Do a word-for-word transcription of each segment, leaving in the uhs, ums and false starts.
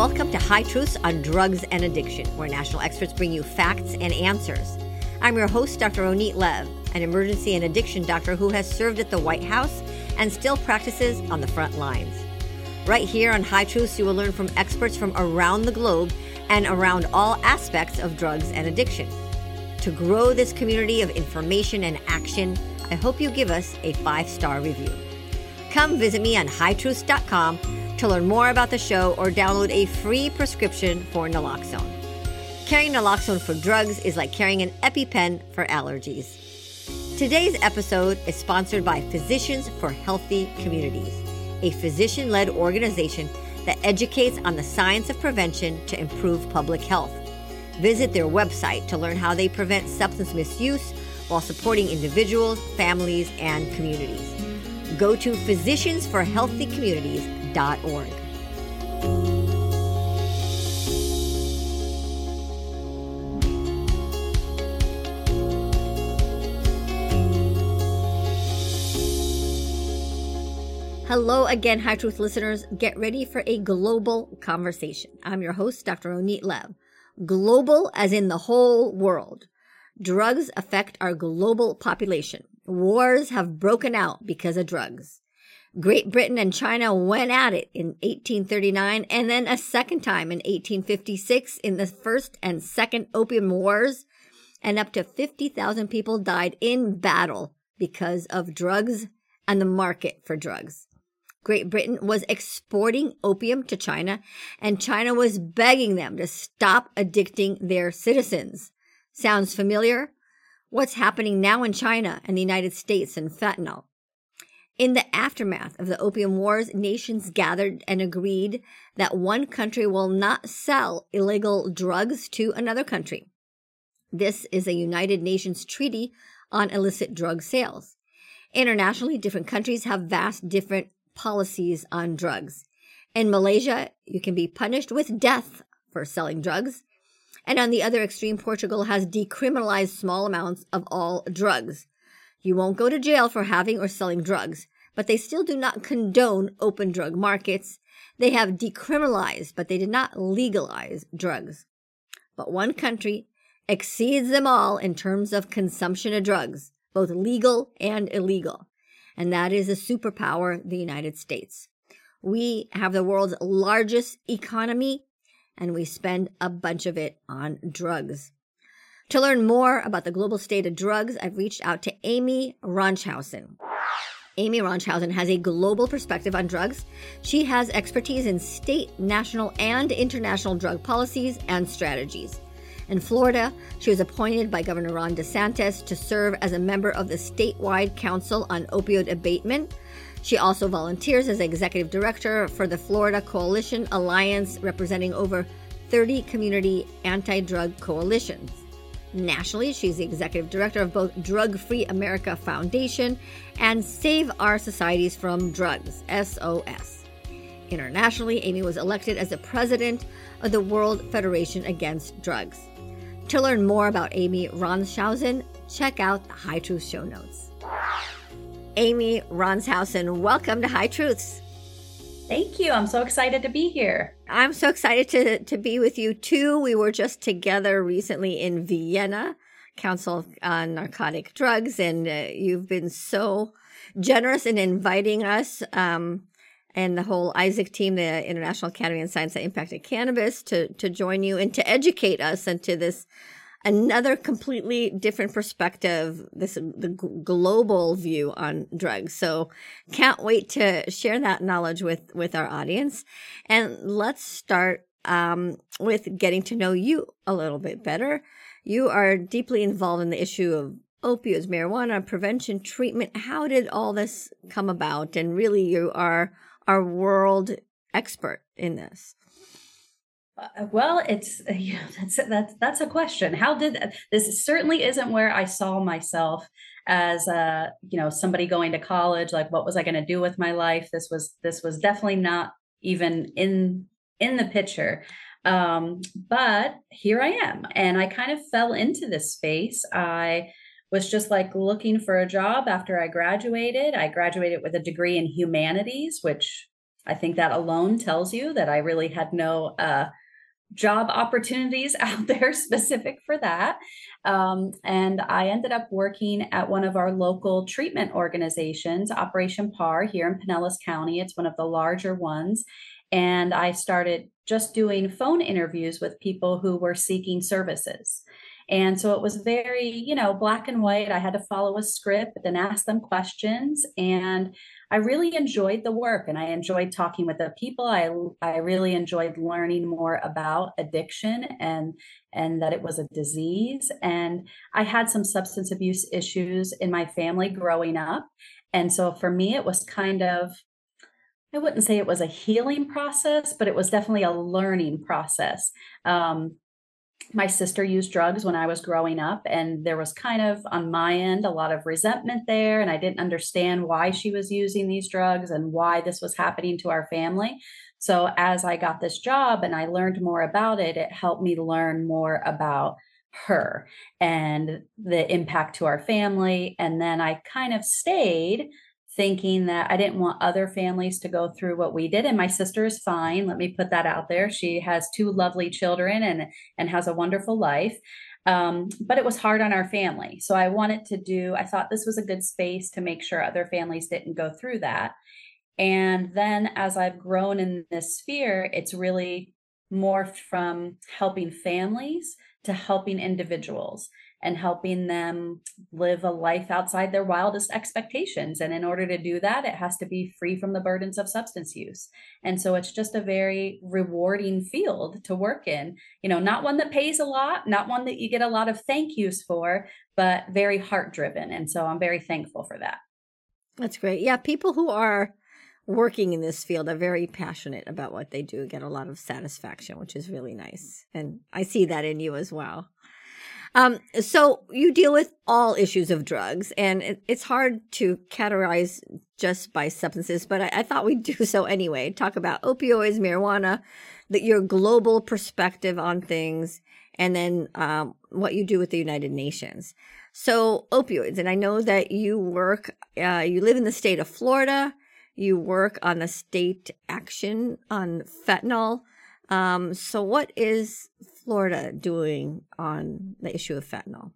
welcome to High Truths on Drugs and Addiction, where national experts bring you facts and answers. I'm your host, Doctor Ronit Lev, an emergency and addiction doctor who has served at the White House and still practices on the front lines. Right here on High Truths, you will learn from experts from around the globe and around all aspects of drugs and addiction. To grow this community of information and action, I hope you give us a five-star review. Come visit me on high truths dot com to learn more about the show or download a free prescription for naloxone. Carrying naloxone for drugs is like carrying an EpiPen for allergies. Today's episode is sponsored by Physicians for Healthy Communities, a physician-led organization that educates on the science of prevention to improve public health. Visit their website to learn how they prevent substance misuse while supporting individuals, families, and communities. Go to physicians for healthy communities dot org. Hello again, High Truth listeners. Get ready for a global conversation. I'm your host, Doctor Ronit Lev. Global as in the whole world. Drugs affect our global population. Wars have broken out because of drugs. Great Britain and China went at it in eighteen thirty-nine and then a second time in eighteen fifty-six in the First and Second Opium Wars, and up to fifty thousand people died in battle because of drugs and the market for drugs. Great Britain was exporting opium to China, and China was begging them to stop addicting their citizens. Sounds familiar? What's happening now in China and the United States and fentanyl? In the aftermath of the Opium Wars, nations gathered and agreed that one country will not sell illegal drugs to another country. This is a United Nations treaty on illicit drug sales. Internationally, different countries have vast different policies on drugs. In Malaysia, you can be punished with death for selling drugs. And on the other extreme, Portugal has decriminalized small amounts of all drugs. You won't go to jail for having or selling drugs, but they still do not condone open drug markets. They have decriminalized, but they did not legalize drugs. But one country exceeds them all in terms of consumption of drugs, both legal and illegal, and that is a superpower, the United States. We have the world's largest economy, and we spend a bunch of it on drugs. To learn more about the global state of drugs, I've reached out to Amy Ronchhausen. Amy Ronchhausen has a global perspective on drugs. She has expertise in state, national, and international drug policies and strategies. In Florida, she was appointed by Governor Ron DeSantis to serve as a member of the statewide Council on Opioid Abatement. She also volunteers as executive director for the Florida Coalition Alliance, representing over thirty community anti-drug coalitions. Nationally, she's the executive director of both Drug Free America Foundation and Save Our Societies from Drugs, S O S. Internationally, Amy was elected as the president of the World Federation Against Drugs. To learn more about Amy Ronchhausen, check out the High Truth show notes. Amy Ronchhausen, welcome to High Truths. Thank you. I'm so excited to be here. I'm so excited to, to be with you, too. We were just together recently in Vienna, Council on Narcotic Drugs, and uh, you've been so generous in inviting us um, and the whole Isaac team, the International Academy on Science that Impacted Cannabis, to, to join you and to educate us into this another completely different perspective, this the g- global view on drugs. So can't wait to share that knowledge with, with our audience. And let's start um, with getting to know you a little bit better. You are deeply involved in the issue of opioids, marijuana, prevention, treatment. How did all this come about? And really, you are our world expert in this. Uh, well, it's uh, you know, that's that's that's a question. How did this? Certainly isn't where I saw myself as a you know somebody going to college. Like, what was I going to do with my life? This was this was definitely not even in in the picture. Um, but here I am, and I kind of fell into this space. I was just like looking for a job after I graduated. I graduated with a degree in humanities, which I think that alone tells you that I really had no uh, job opportunities out there specific for that. Um, and I ended up working at one of our local treatment organizations, Operation P A R here in Pinellas County. It's one of the larger ones. And I started just doing phone interviews with people who were seeking services. And so it was very, you know, black and white. I had to follow a script and ask them questions. And I really enjoyed the work and I enjoyed talking with the people. I I really enjoyed learning more about addiction and and that it was a disease. And I had some substance abuse issues in my family growing up. And so for me, it was kind of, I wouldn't say it was a healing process, but it was definitely a learning process. Um, my sister used drugs when I was growing up, and there was kind of on my end a lot of resentment there. And I didn't understand why she was using these drugs and why this was happening to our family. So, as I got this job and I learned more about it, it helped me learn more about her and the impact to our family. And then I kind of stayed thinking that I didn't want other families to go through what we did. And my sister is fine. Let me put that out there. She has two lovely children and and has a wonderful life. Um, but it was hard on our family. So I wanted to do, I thought this was a good space to make sure other families didn't go through that. And then as I've grown in this sphere, it's really morphed from helping families to helping individuals and helping them live a life outside their wildest expectations. And in order to do that, it has to be free from the burdens of substance use. And so it's just a very rewarding field to work in. You know, not one that pays a lot, not one that you get a lot of thank yous for, but very heart driven. And so I'm very thankful for that. That's great. Yeah, people who are working in this field are very passionate about what they do, get a lot of satisfaction, which is really nice. And I see that in you as well. Um, so you deal with all issues of drugs, and it, it's hard to categorize just by substances, but I, I thought we'd do so anyway. Talk about opioids, marijuana, that your global perspective on things, and then um, what you do with the United Nations. So opioids, and I know that you work, uh, you live in the state of Florida. You work on the state action on fentanyl. Um, so what is Florida doing on the issue of fentanyl?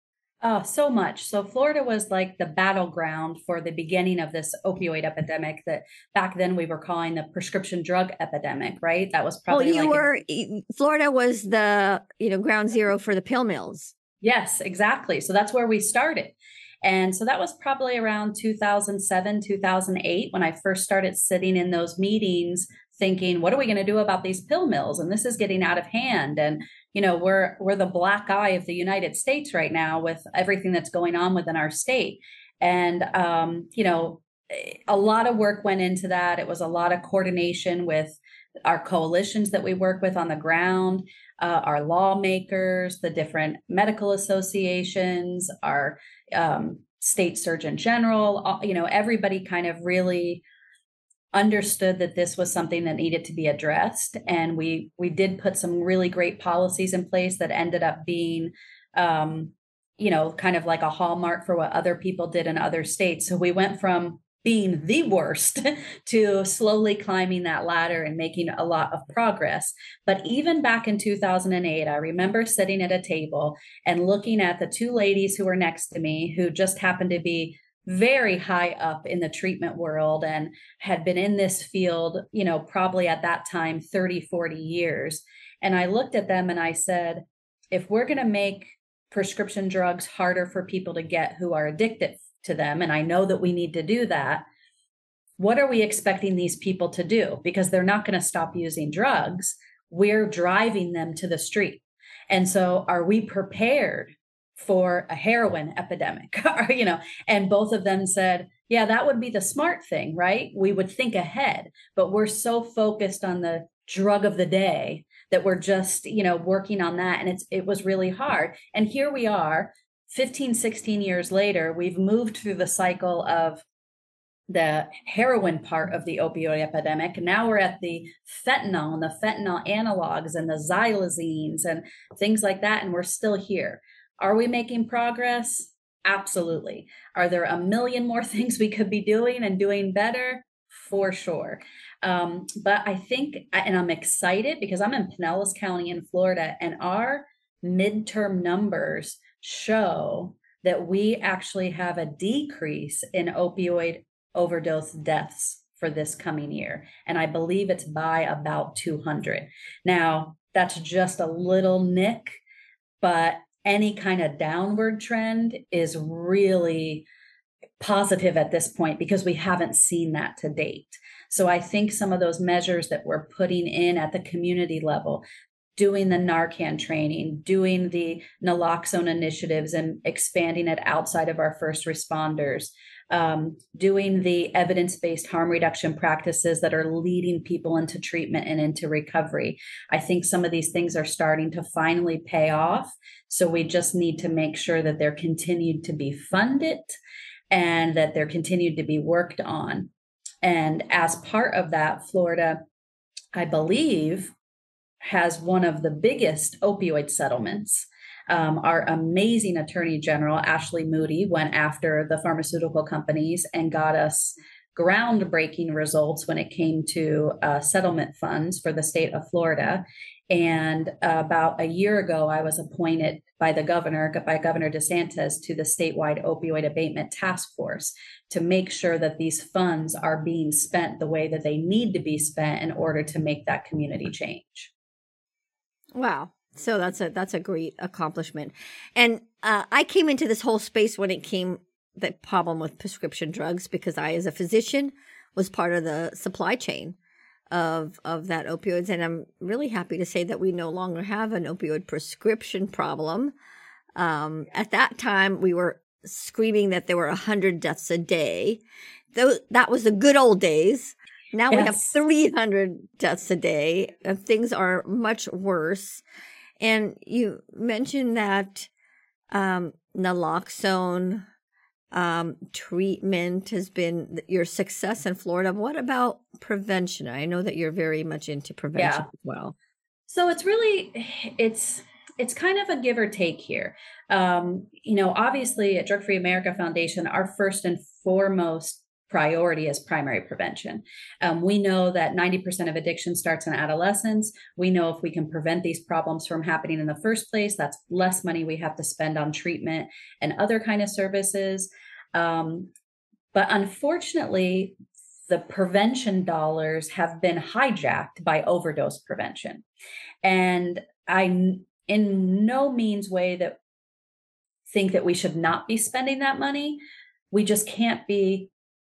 Oh, so much. So Florida was like the battleground for the beginning of this opioid epidemic that back then we were calling the prescription drug epidemic, right? That was Well, probably you like were, Florida was the, you know, ground zero for the pill mills. Yes, exactly. So that's where we started. And so that was probably around two thousand seven, two thousand eight when I first started sitting in those meetings thinking, what are we going to do about these pill mills? And this is getting out of hand. And, you know, we're we're the black eye of the United States right now with everything that's going on within our state. And, um, you know, a lot of work went into that. It was a lot of coordination with our coalitions that we work with on the ground, uh, our lawmakers, the different medical associations, our um, state surgeon general, you know, everybody kind of really understood that this was something that needed to be addressed. And we we did put some really great policies in place that ended up being, um, you know, kind of like a hallmark for what other people did in other states. So we went from being the worst to slowly climbing that ladder and making a lot of progress. But even back in two thousand eight, I remember sitting at a table and looking at the two ladies who were next to me who just happened to be very high up in the treatment world and had been in this field, you know, probably at that time, thirty, forty years. And I looked at them and I said, if we're going to make prescription drugs harder for people to get who are addicted to them, and I know that we need to do that, what are we expecting these people to do? Because they're not going to stop using drugs. We're driving them to the street. And so are we prepared for a heroin epidemic? You know, and both of them said, yeah, that would be the smart thing, right? We would think ahead, but we're so focused on the drug of the day that we're just, you know, working on that. And it's, it was really hard. And here we are, fifteen, sixteen years later, we've moved through the cycle of the heroin part of the opioid epidemic. Now we're at the fentanyl and the fentanyl analogs and the xylazines and things like that. And we're still here. Are we making progress? Absolutely. Are there a million more things we could be doing and doing better? for sure. Um, but I think, and I'm excited because I'm in Pinellas County in Florida, and our midterm numbers show that we actually have a decrease in opioid overdose deaths for this coming year. And I believe it's by about two hundred. Now, that's just a little nick, but any kind of downward trend is really positive at this point because we haven't seen that to date. So I think some of those measures that we're putting in at the community level, doing the Narcan training, doing the naloxone initiatives and expanding it outside of our first responders, um, doing the evidence-based harm reduction practices that are leading people into treatment and into recovery. I think some of these things are starting to finally pay off. So we just need to make sure that they're continued to be funded and that they're continued to be worked on. And as part of that, Florida, I believe, has one of the biggest opioid settlements. Um, our amazing Attorney General, Ashley Moody, went after the pharmaceutical companies and got us groundbreaking results when it came to uh, settlement funds for the state of Florida. And uh, about a year ago, I was appointed by the governor, by Governor DeSantis, to the statewide opioid abatement task force to make sure that these funds are being spent the way that they need to be spent in order to make that community change. Wow. So that's a that's a great accomplishment. And uh, I came into this whole space when it came the problem with prescription drugs because I, as a physician, was part of the supply chain of of that opioids. And I'm really happy to say that we no longer have an opioid prescription problem. Um, at that time, we were screaming that there were one hundred deaths a day. Though that was the good old days. Now yes. We have three hundred deaths a day, and things are much worse. And you mentioned that um, naloxone um, treatment has been your success in Florida. What about prevention? I know that you're very much into prevention yeah. as well. So it's really, it's, it's kind of a give or take here. Um, you know, obviously at Drug Free America Foundation, our first and foremost priority is primary prevention. Um, we know that ninety percent of addiction starts in adolescence. We know if we can prevent these problems from happening in the first place, that's less money we have to spend on treatment and other kind of services. Um, but unfortunately, the prevention dollars have been hijacked by overdose prevention. And I, in no means way that think that we should not be spending that money. We just can't be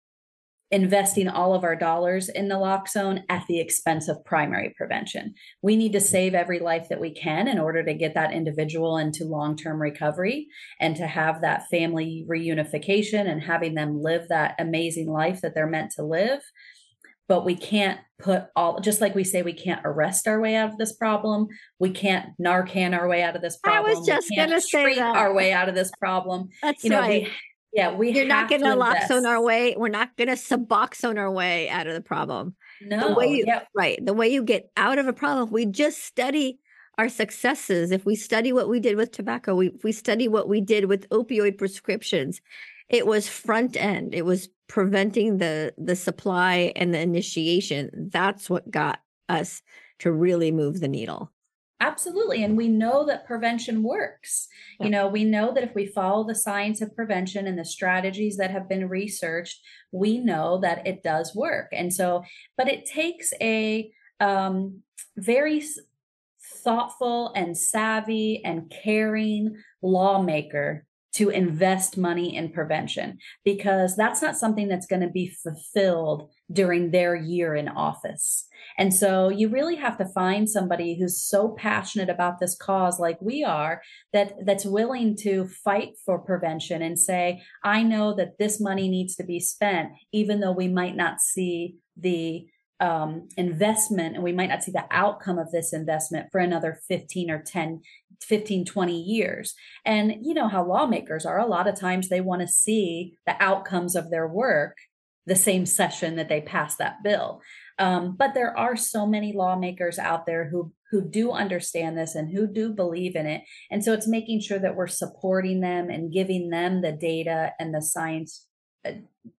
investing all of our dollars in naloxone at the expense of primary prevention. We need to save every life that we can in order to get that individual into long-term recovery and to have that family reunification and having them live that amazing life that they're meant to live. But we can't put all, just like we say, we can't arrest our way out of this problem. We can't Narcan our way out of this problem. I was just going to say that. Our way out of this problem. That's you know, right. We, Yeah, we You're not going to naloxone invest. our way. We're not going to Suboxone our way out of the problem. No, the way you, yeah. right. The way you get out of a problem, we just study our successes. If we study what we did with tobacco, we, if we study what we did with opioid prescriptions, it was front end. It was preventing the, the supply and the initiation. That's what got us to really move the needle. Absolutely. And we know that prevention works. Yeah. You know, we know that if we follow the science of prevention and the strategies that have been researched, we know that it does work. And so, but it takes a um, very thoughtful and savvy and caring lawmaker to invest money in prevention, because that's not something that's going to be fulfilled during their year in office. And so you really have to find somebody who's so passionate about this cause like we are, that that's willing to fight for prevention and say, I know that this money needs to be spent, even though we might not see the um, investment and we might not see the outcome of this investment for another fifteen or ten, fifteen, twenty years. And you know how lawmakers are. A lot of times they want to see the outcomes of their work the same session that they pass that bill. Um, but there are so many lawmakers out there who who do understand this and who do believe in it. And so it's making sure that we're supporting them and giving them the data and the science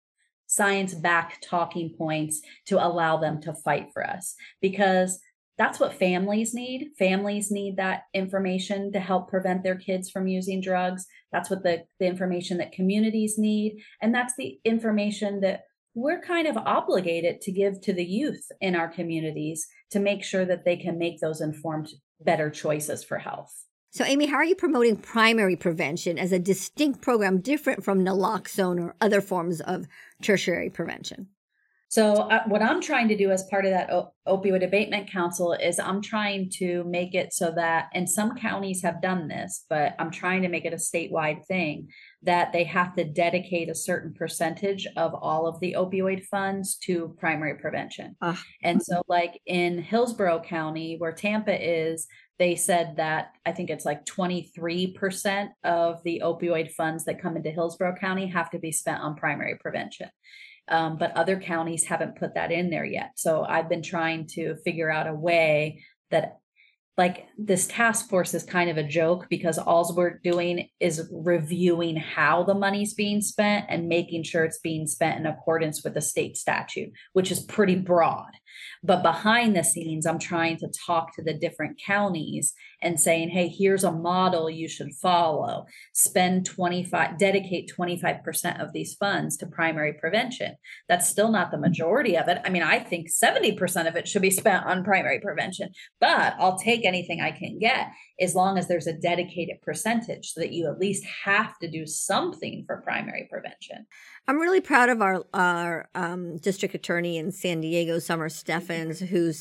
science-backed talking points to allow them to fight for us, because that's what families need. Families need that information to help prevent their kids from using drugs. That's what the, the information that communities need. And that's the information that we're kind of obligated to give to the youth in our communities to make sure that they can make those informed, better choices for health. So, Amy, how are you promoting primary prevention as a distinct program different from naloxone or other forms of tertiary prevention? So uh, what I'm trying to do as part of that o- opioid abatement council is I'm trying to make it so that, and some counties have done this, but I'm trying to make it a statewide thing, that they have to dedicate a certain percentage of all of the opioid funds to primary prevention. Uh. And so like in Hillsborough County, where Tampa is, they said that I think it's like twenty-three percent of the opioid funds that come into Hillsborough County have to be spent on primary prevention. Um, but other counties haven't put that in there yet. So I've been trying to figure out a way that, like, this task force is kind of a joke, because all we're doing is reviewing how the money's being spent and making sure it's being spent in accordance with the state statute, which is pretty broad. But behind the scenes, I'm trying to talk to the different counties and saying, hey, here's a model you should follow. Spend twenty-five, dedicate twenty-five percent of these funds to primary prevention. That's still not the majority of it. I mean, I think seventy percent of it should be spent on primary prevention, but I'll take anything I can get as long as there's a dedicated percentage so that you at least have to do something for primary prevention. I'm really proud of our, our um, district attorney in San Diego, Summer Steffens, who's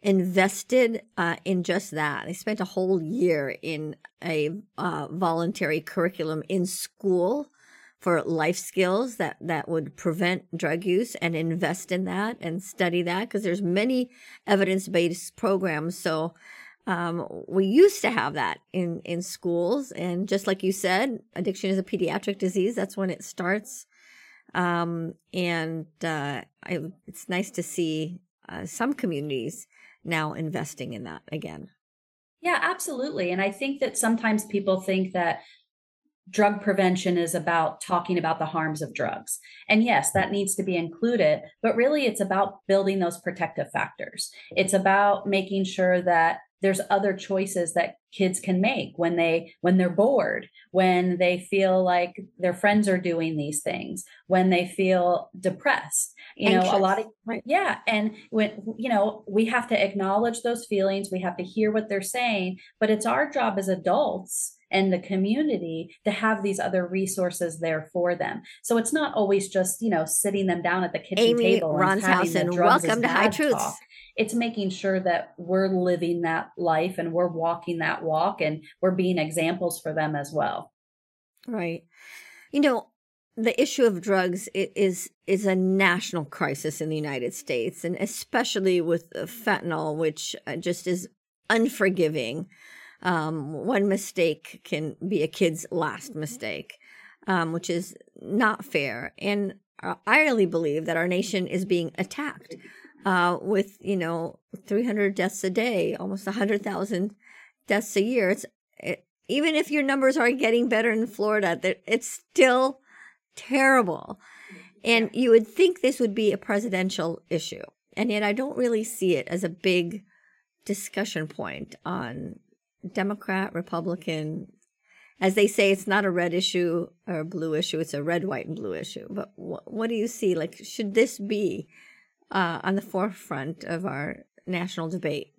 invested uh, in just that. They spent a whole year in a uh, voluntary curriculum in school for life skills that, that would prevent drug use, and invest in that and study that, because there's many evidence-based programs. So um, we used to have that in, in schools. And just like you said, addiction is a pediatric disease. That's when it starts. Um, and uh, I, it's nice to see uh, some communities now investing in that again. Yeah, absolutely. And I think that sometimes people think that drug prevention is about talking about the harms of drugs. And yes, that needs to be included, but really it's about building those protective factors. It's about making sure that there's other choices that kids can make when they when they're bored, when they feel like their friends are doing these things, when they feel depressed. You know, Anxious. a lot of right. yeah, and when you know, we have to acknowledge those feelings, we have to hear what they're saying, but it's our job as adults and the community to have these other resources there for them. So it's not always just, you know, sitting them down at the kitchen Amy table and having Ronshausen, the drugs welcome as to High bad Truths. talk. It's making sure that we're living that life and we're walking that walk, and we're being examples for them as well. Right. You know, the issue of drugs is is a national crisis in the United States, and especially with fentanyl, which just is unforgiving. Um, one mistake can be a kid's last mistake, um, which is not fair. And I really believe that our nation is being attacked. Uh, with, you know, three hundred deaths a day, almost one hundred thousand deaths a year. It's it, even if your numbers are getting better in Florida, it's still terrible. And you would think this would be a presidential issue. And yet I don't really see it as a big discussion point on Democrat, Republican. As they say, it's not a red issue or a blue issue. It's a red, white, and blue issue. But wh- what do you see? Like, should this be Uh, on the forefront of our national debate?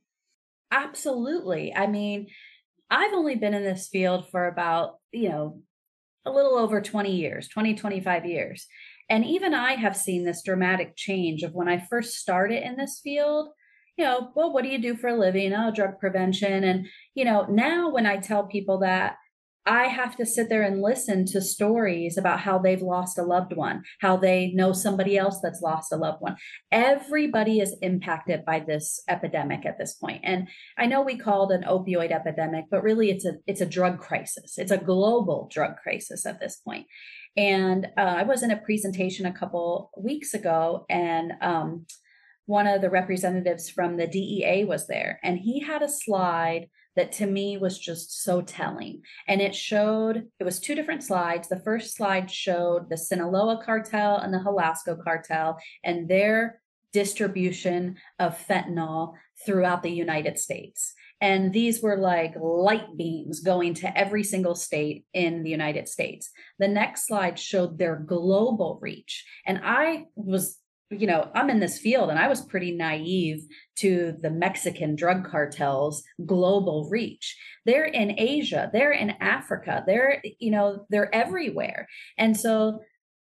Absolutely. I mean, I've only been in this field for about, you know, a little over twenty years, twenty, twenty-five years. And even I have seen this dramatic change of when I first started in this field. You know, well, what do you do for a living? Oh, drug prevention. And, you know, now when I tell people that, I have to sit there and listen to stories about how they've lost a loved one, how they know somebody else that's lost a loved one. Everybody is impacted by this epidemic at this point. And I know we call it an opioid epidemic, but really it's a it's a drug crisis. It's a global drug crisis at this point. And uh, I was in a presentation a couple weeks ago, and um, one of the representatives from the D E A was there, and he had a slide that to me was just so telling. And it showed, it was two different slides. The first slide showed the Sinaloa cartel and the Jalisco cartel and their distribution of fentanyl throughout the United States. And these were like light beams going to every single state in the United States. The next slide showed their global reach. And I was, you know, I'm in this field and I was pretty naive to the Mexican drug cartels' global reach. They're in Asia, they're in Africa, they're, you know, they're everywhere. And so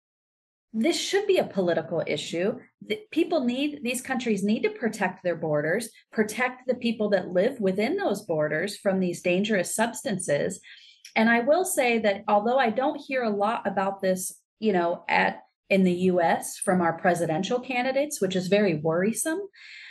this should be a political issue. People need, these countries need to protect their borders, protect the people that live within those borders from these dangerous substances. And I will say that although I don't hear a lot about this, you know, at in the U S from our presidential candidates, which is very worrisome.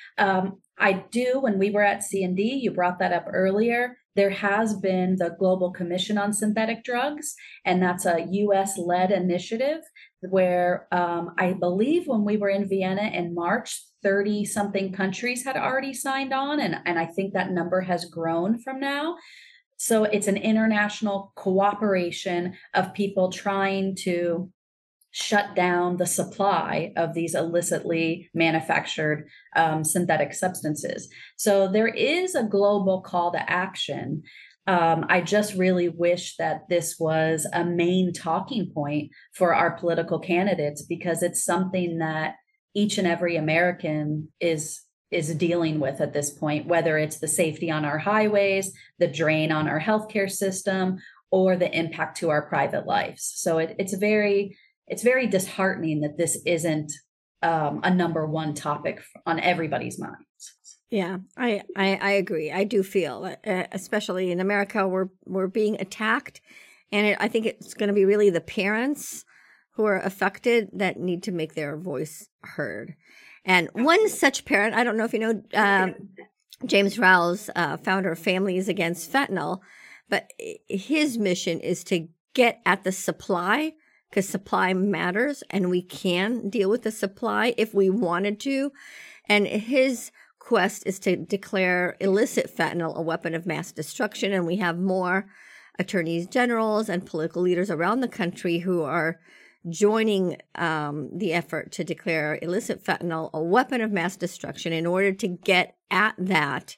Um, I do, when we were at C and D, you brought that up earlier, there has been the Global Commission on Synthetic Drugs, and that's a U S-led initiative where um, I believe when we were in Vienna in March, thirty-something countries had already signed on, and, and I think that number has grown from now. So it's an international cooperation of people trying to shut down the supply of these illicitly manufactured um, synthetic substances. So there is a global call to action. Um, I just really wish that this was a main talking point for our political candidates, because it's something that each and every American is is dealing with at this point, whether it's the safety on our highways, the drain on our healthcare system, or the impact to our private lives. So it, it's very It's very disheartening that this isn't um, a number one topic on everybody's minds. Yeah, I, I, I agree. I do feel, uh, especially in America, we're we're being attacked, and it, I think it's going to be really the parents who are affected that need to make their voice heard. And one such parent, I don't know if you know, um, James Rouse, uh, founder of Families Against Fentanyl, but his mission is to get at the supply, because supply matters, and we can deal with the supply if we wanted to. And his quest is to declare illicit fentanyl a weapon of mass destruction. And we have more attorneys generals and political leaders around the country who are joining um, the effort to declare illicit fentanyl a weapon of mass destruction in order to get at that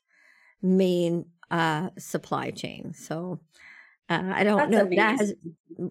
main uh, supply chain. So uh, I don't That's know amazing. that has,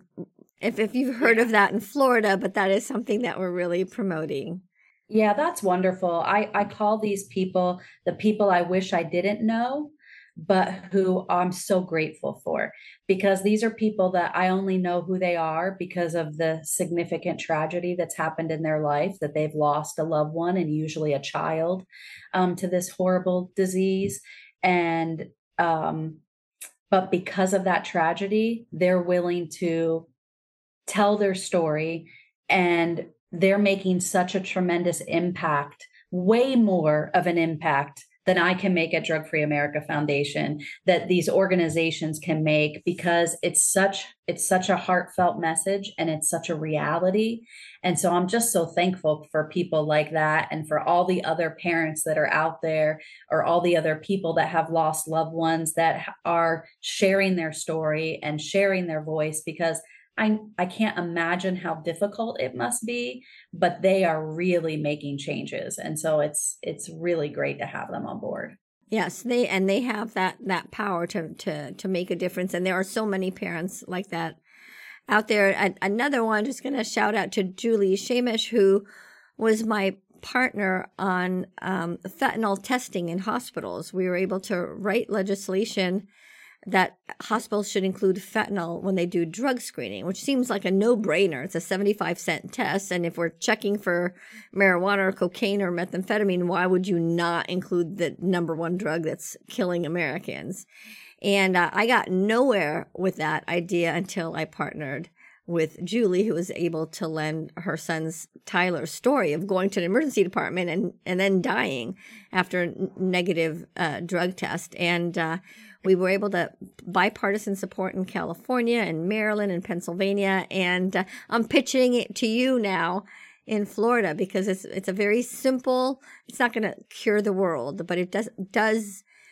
if if you've heard Yeah. of that in Florida, but that is something that we're really promoting. Yeah, that's wonderful. I, I call these people the people I wish I didn't know, but who I'm so grateful for, because these are people that I only know who they are because of the significant tragedy that's happened in their life, that they've lost a loved one, and usually a child, um, to this horrible disease. And um, but because of that tragedy, they're willing to tell their story, and they're making such a tremendous impact, way more of an impact than I can make at Drug Free America Foundation, that these organizations can make, because it's such it's such a heartfelt message, and it's such a reality. And so I'm just so thankful for people like that, and for all the other parents that are out there, or all the other people that have lost loved ones that are sharing their story and sharing their voice, because I, I can't imagine how difficult it must be, but they are really making changes. And so it's it's really great to have them on board. Yes, they and they have that that power to to to make a difference. And there are so many parents like that out there. And another one, just going to shout out to Julie Shamish, who was my partner on um, fentanyl testing in hospitals. We were able to write legislation that hospitals should include fentanyl when they do drug screening, which seems like a no-brainer. It's a seventy-five cent test. And if we're checking for marijuana or cocaine or methamphetamine, why would you not include the number one drug that's killing Americans? And uh, I got nowhere with that idea until I partnered with Julie, who was able to lend her son's Tyler's story of going to the emergency department and, and then dying after a n- negative uh, drug test. And uh, we were able to bipartisan support in California and Maryland and Pennsylvania. And uh, I'm pitching it to you now in Florida, because it's it's a very simple, it's not going to cure the world, but it does does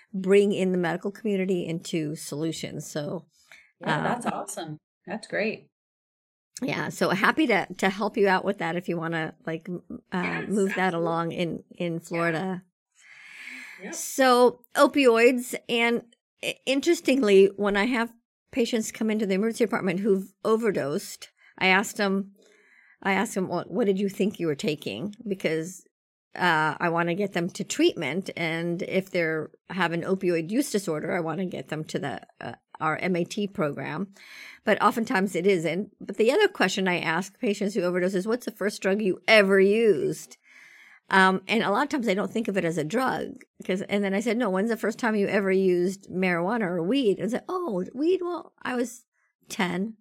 bring in the medical community into solutions. So yeah, uh, that's awesome. That's great. Yeah, so happy to to help you out with that if you want to like uh, Yes, move that absolutely. along in in Florida. Yep. So opioids, and i- interestingly, when I have patients come into the emergency department who've overdosed, I asked them, I asked them, what what did you think you were taking? Because uh, I want to get them to treatment, and if they're have an opioid use disorder, I want to get them to the uh, our M A T program. But oftentimes it isn't. But the other question I ask patients who overdose is, what's the first drug you ever used? Um, and a lot of times they don't think of it as a drug. Because, and then I said, no, when's the first time you ever used marijuana or weed? And I said, oh, weed? Well, I was ten,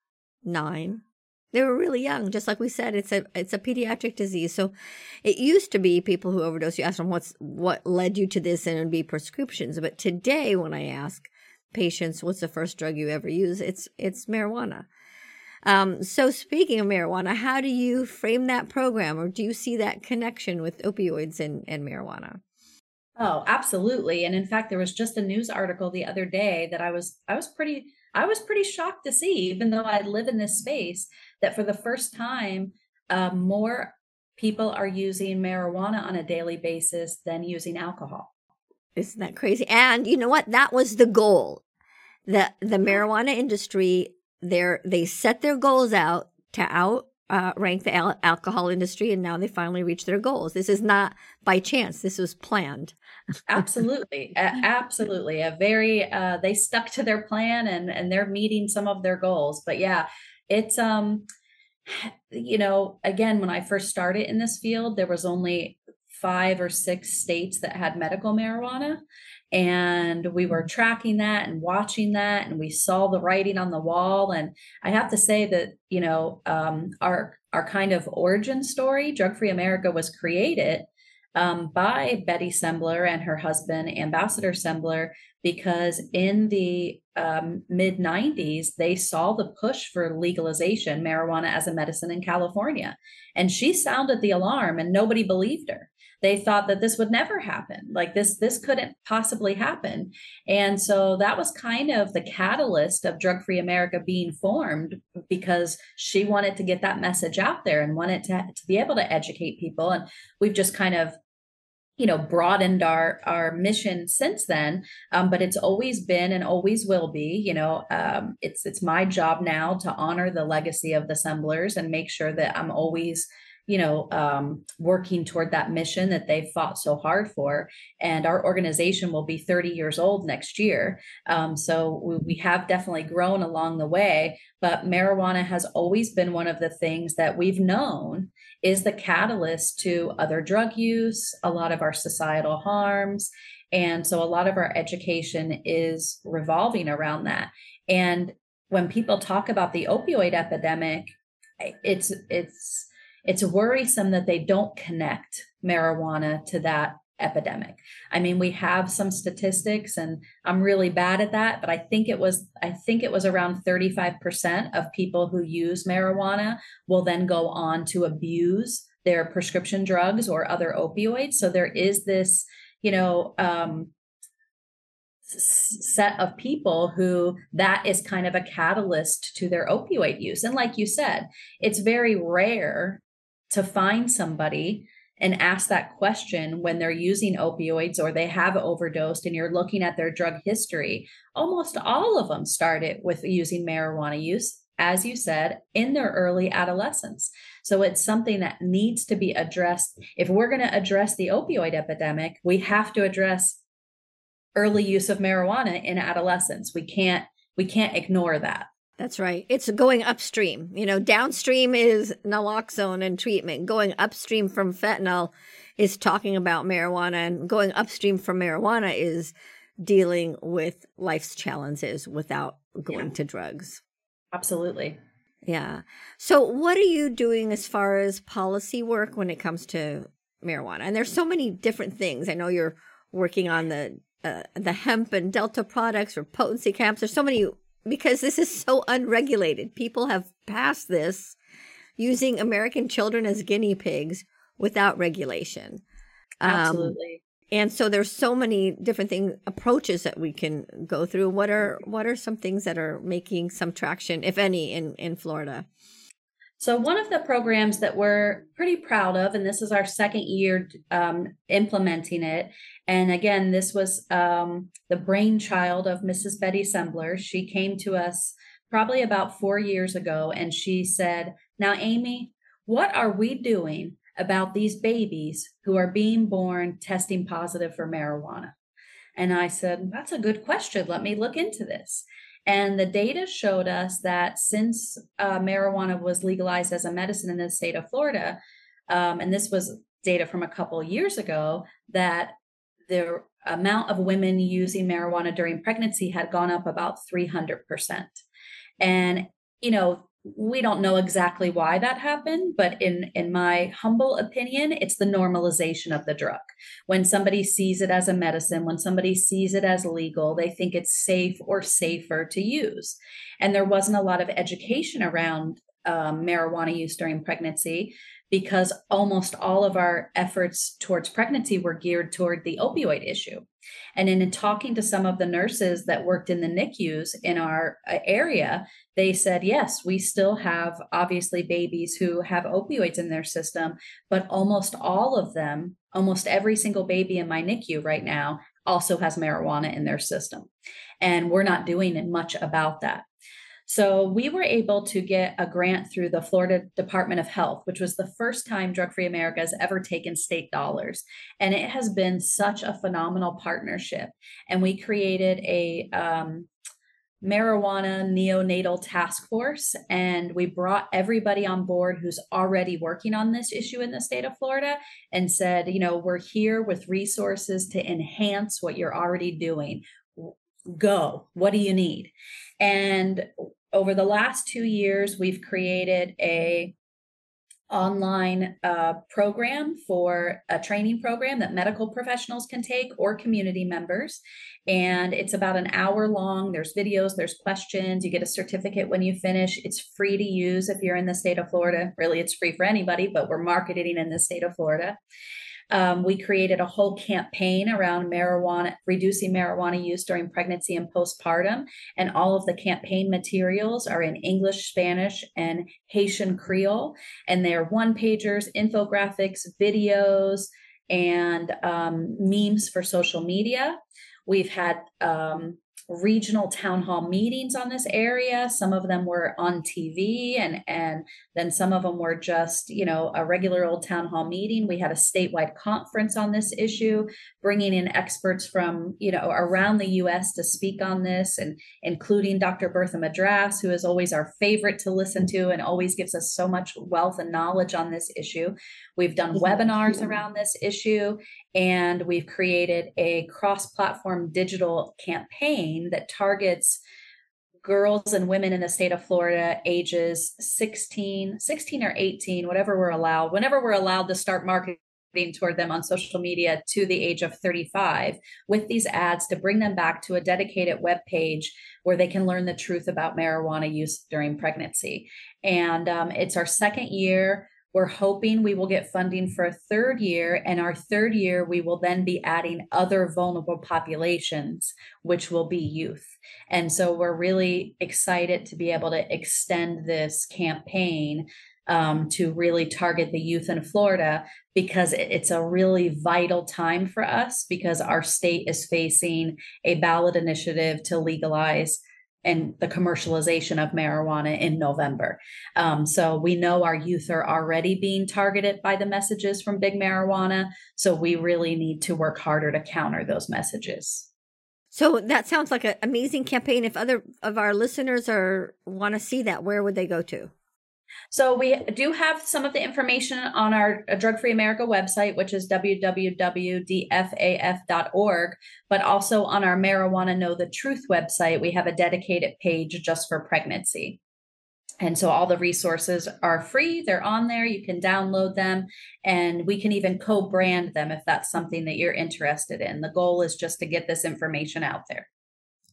nine. They were really young. Just like we said, it's a it's a pediatric disease. So it used to be people who overdose, you ask them what's what led you to this, and it would be prescriptions. But today when I ask patients, what's the first drug you ever used? It's it's marijuana. Um, so speaking of marijuana, how do you frame that program, or do you see that connection with opioids and, and marijuana? Oh, absolutely. And in fact, there was just a news article the other day that I was I was pretty I was pretty shocked to see, even though I live in this space, that for the first time, uh, more people are using marijuana on a daily basis than using alcohol. Isn't that crazy? And you know what? That was the goal. The the Yeah. marijuana industry, they're they set their goals out to out uh, rank the al- alcohol industry, and now they finally reached their goals. This is not by chance. This was planned. Absolutely. A- absolutely. A very uh they stuck to their plan, and and they're meeting some of their goals. But yeah, it's um you know, again, when I first started in this field, there was only five or six states that had medical marijuana. And we were tracking that and watching that, and we saw the writing on the wall. And I have to say that, you know, um, our our kind of origin story, Drug Free America, was created um, by Betty Sembler and her husband, Ambassador Sembler, because in the um, mid nineties, they saw the push for legalization, marijuana as a medicine in California. And she sounded the alarm, and nobody believed her. They thought that this would never happen. Like this, this couldn't possibly happen. And so that was kind of the catalyst of Drug Free America being formed, because she wanted to get that message out there and wanted to, to be able to educate people. And we've just kind of, you know, broadened our our mission since then. Um, but it's always been and always will be, you know, um, it's it's my job now to honor the legacy of the Semblers and make sure that I'm always, you know, um, working toward that mission that they fought so hard for. And our organization will be thirty years old next year. Um, so we, we have definitely grown along the way, but marijuana has always been one of the things that we've known is the catalyst to other drug use, a lot of our societal harms. And so a lot of our education is revolving around that. And when people talk about the opioid epidemic, it's it's it's worrisome that they don't connect marijuana to that epidemic. I mean, we have some statistics, and I'm really bad at that, but I think it was I think it was around thirty-five percent of people who use marijuana will then go on to abuse their prescription drugs or other opioids. So there is this, you know, um, set of people who that is kind of a catalyst to their opioid use. And like you said, it's very rare to find somebody and ask that question when they're using opioids or they have overdosed and you're looking at their drug history. Almost all of them started with using marijuana use, as you said, in their early adolescence. So it's something that needs to be addressed. If we're going to address the opioid epidemic, we have to address early use of marijuana in adolescence. We can't we can't ignore that. That's right. It's going upstream. You know, downstream is naloxone and treatment. Going upstream from fentanyl is talking about marijuana, and going upstream from marijuana is dealing with life's challenges without going Yeah. to drugs. Absolutely. Yeah. So what are you doing as far as policy work when it comes to marijuana? And there's so many different things. I know you're working on the uh, the hemp and Delta products or potency caps. There's so many, because this is so unregulated. People have passed this using American children as guinea pigs without regulation. Um, Absolutely. And so there's so many different thing approaches that we can go through. What are what are some things that are making some traction, if any, in, in Florida? So one of the programs that we're pretty proud of, and this is our second year um, implementing it. And again, this was um, the brainchild of Missus Betty Sembler. She came to us probably about four years ago, and she said, "Now, Amy, what are we doing about these babies who are being born testing positive for marijuana?" And I said, "That's a good question. Let me look into this." And the data showed us that since uh, marijuana was legalized as a medicine in the state of Florida, um, and this was data from a couple of years ago, that the amount of women using marijuana during pregnancy had gone up about three hundred percent. And, you know, we don't know exactly why that happened, but in, in my humble opinion, it's the normalization of the drug. When somebody sees it as a medicine, when somebody sees it as legal, they think it's safe or safer to use. And there wasn't a lot of education around um, marijuana use during pregnancy, because almost all of our efforts towards pregnancy were geared toward the opioid issue. And in talking to some of the nurses that worked in the N I C Us in our area, they said, yes, we still have obviously babies who have opioids in their system, but almost all of them, almost every single baby in my N I C U right now also has marijuana in their system. And we're not doing much about that. So we were able to get a grant through the Florida Department of Health, which was the first time Drug Free America has ever taken state dollars. And it has been such a phenomenal partnership. And we created a um, marijuana neonatal task force, and we brought everybody on board who's already working on this issue in the state of Florida and said, you know, we're here with resources to enhance what you're already doing. Go. What do you need? And over the last two years, we've created a online uh, program for a training program that medical professionals can take or community members. And it's about an hour long. There's videos, there's questions. You get a certificate when you finish. It's free to use if you're in the state of Florida. Really, it's free for anybody, but we're marketing in the state of Florida. Um, we created a whole campaign around marijuana, reducing marijuana use during pregnancy and postpartum. And all of the campaign materials are in English, Spanish, and Haitian Creole. And they're one pagers, infographics, videos, and um, memes for social media. We've had um, regional town hall meetings on this area. Some of them were on T V, and, and then some of them were just, you know, a regular old town hall meeting. We had a statewide conference on this issue, bringing in experts from, you know, around the U S to speak on this, and including Doctor Bertha Madras, who is always our favorite to listen to and always gives us so much wealth and knowledge on this issue. We've done webinars around this issue, and we've created a cross-platform digital campaign that targets girls and women in the state of Florida ages sixteen, sixteen or eighteen, whatever we're allowed, whenever we're allowed to start marketing toward them on social media, to the age of thirty-five, with these ads to bring them back to a dedicated web page where they can learn the truth about marijuana use during pregnancy. And um, it's our second year. We're hoping we will get funding for a third year, and our third year, we will then be adding other vulnerable populations, which will be youth. And so we're really excited to be able to extend this campaign um, to really target the youth in Florida, because it's a really vital time for us, because our state is facing a ballot initiative to legalize and the commercialization of marijuana in November. Um, so we know our youth are already being targeted by the messages from Big Marijuana. So we really need to work harder to counter those messages. So that sounds like an amazing campaign. If other of our listeners are want to see that, where would they go to? So we do have some of the information on our Drug Free America website, which is w w w dot d f a f dot org, but also on our Marijuana Know the Truth website, we have a dedicated page just for pregnancy. And so all the resources are free. They're on there. You can download them, and we can even co-brand them if that's something that you're interested in. The goal is just to get this information out there.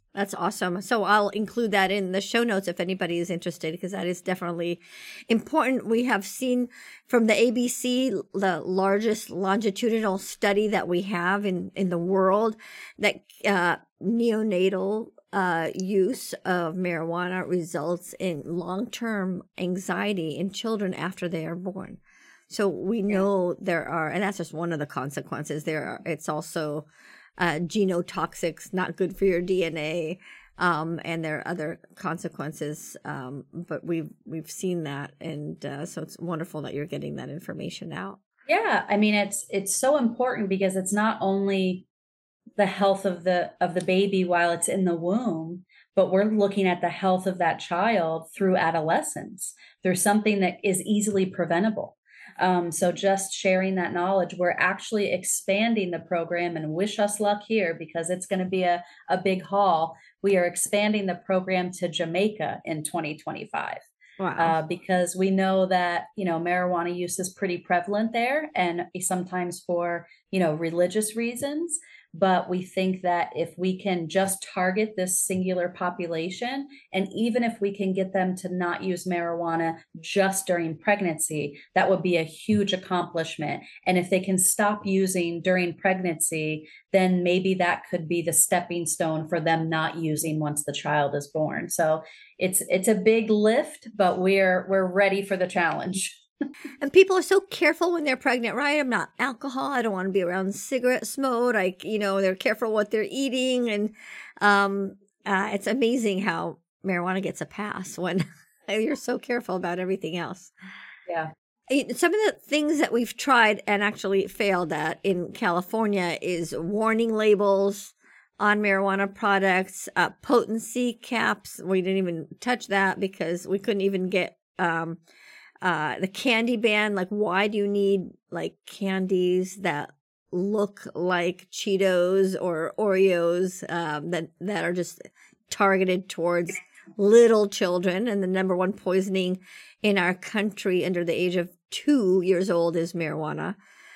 That's awesome. So I'll include that in the show notes if anybody is interested, because that is definitely important. We have seen from the A B C, the largest longitudinal study that we have in, in the world, that uh, neonatal uh, use of marijuana results in long-term anxiety in children after they are born. So we know yeah. there are, and that's just one of the consequences. There are, it's also Uh, genotoxics, not good for your D N A, um, and there are other consequences. Um, but we've we've seen that, and uh, so it's wonderful that you're getting that information out. Yeah, I mean it's it's so important because it's not only the health of the of the baby while it's in the womb, but we're looking at the health of that child through adolescence. There's something that is easily preventable. Um, so just sharing that knowledge, we're actually expanding the program, and wish us luck here because it's going to be a, a big haul. We are expanding the program to Jamaica in twenty twenty-five. Wow. Uh, because we know that, you know, marijuana use is pretty prevalent there, and sometimes for, you know, religious reasons. But we think that if we can just target this singular population, and even if we can get them to not use marijuana just during pregnancy, that would be a huge accomplishment. And if they can stop using during pregnancy, then maybe that could be the stepping stone for them not using once the child is born. So it's it's a big lift, but we're we're ready for the challenge. And people are so careful when they're pregnant, right? I'm not alcohol. I don't want to be around cigarette smoke. Like, you know, they're careful what they're eating. And um, uh, it's amazing how marijuana gets a pass when you're so careful about everything else. Yeah. Some of the things that we've tried and actually failed at in California is warning labels on marijuana products, uh, potency caps. We didn't even touch that because we couldn't even get um, uh, the candy ban. Like, why do you need like candies that look like Cheetos or Oreos um, that that are just targeted towards little children? And the number one poisoning in our country under the age of two years old is marijuana.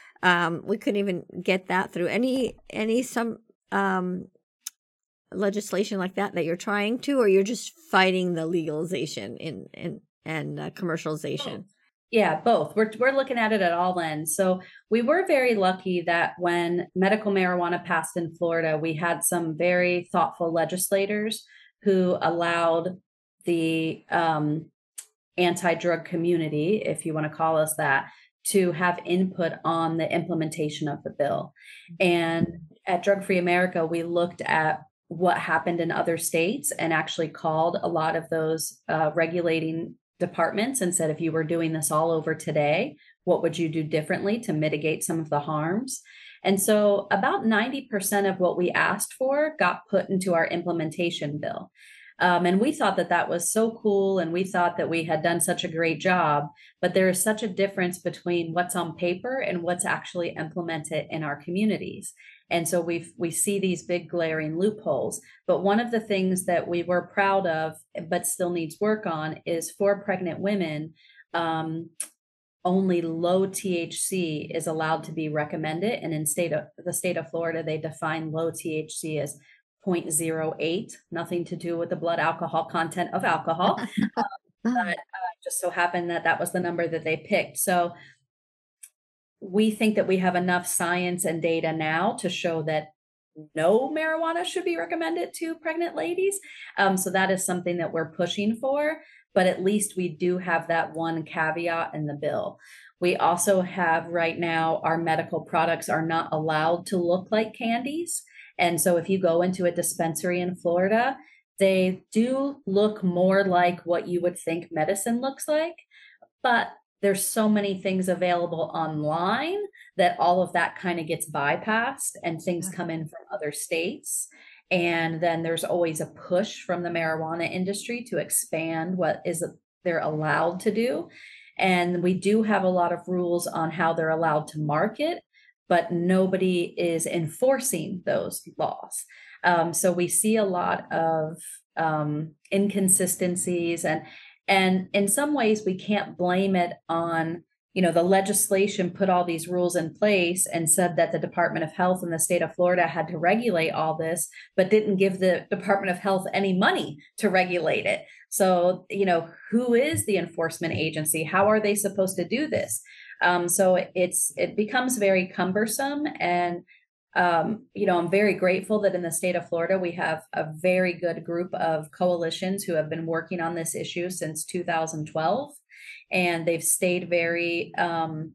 Um, we couldn't even get that through any any some um, legislation like that that you're trying to, or you're just fighting the legalization in in and uh, commercialization. Yeah, both. We're we're looking at it at all ends. So we were very lucky that when medical marijuana passed in Florida, we had some very thoughtful legislators who allowed the um, anti-drug community, if you want to call us that, to have input on the implementation of the bill. And at Drug Free America, we looked at what happened in other states and actually called a lot of those uh, regulating departments and said, if you were doing this all over today, what would you do differently to mitigate some of the harms? And so about ninety percent of what we asked for got put into our implementation bill. Um, and we thought that that was so cool. And we thought that we had done such a great job, but there is such a difference between what's on paper and what's actually implemented in our communities. And so we we see these big glaring loopholes. But one of the things that we were proud of, but still needs work on, is for pregnant women, um, only low T H C is allowed to be recommended. And in state of the state of Florida, they define low T H C as zero point zero eight, nothing to do with the blood alcohol content of alcohol. um, but uh, just so happened that that was the number that they picked. So we think that we have enough science and data now to show that no marijuana should be recommended to pregnant ladies. Um, so that is something that we're pushing for, but at least we do have that one caveat in the bill. We also have right now, our medical products are not allowed to look like candies. And so if you go into a dispensary in Florida, they do look more like what you would think medicine looks like, but there's so many things available online that all of that kind of gets bypassed and things come in from other states. And then there's always a push from the marijuana industry to expand what is they're allowed to do. And we do have a lot of rules on how they're allowed to market, but nobody is enforcing those laws. Um, so we see a lot of um, inconsistencies, and And in some ways, we can't blame it on you know, the legislation put all these rules in place and said that the Department of Health in the state of Florida had to regulate all this, but didn't give the Department of Health any money to regulate it. So, you know, who is the enforcement agency? How are they supposed to do this? Um, so it's it becomes very cumbersome. And um, you know, I'm very grateful that in the state of Florida, we have a very good group of coalitions who have been working on this issue since two thousand twelve. And they've stayed very um,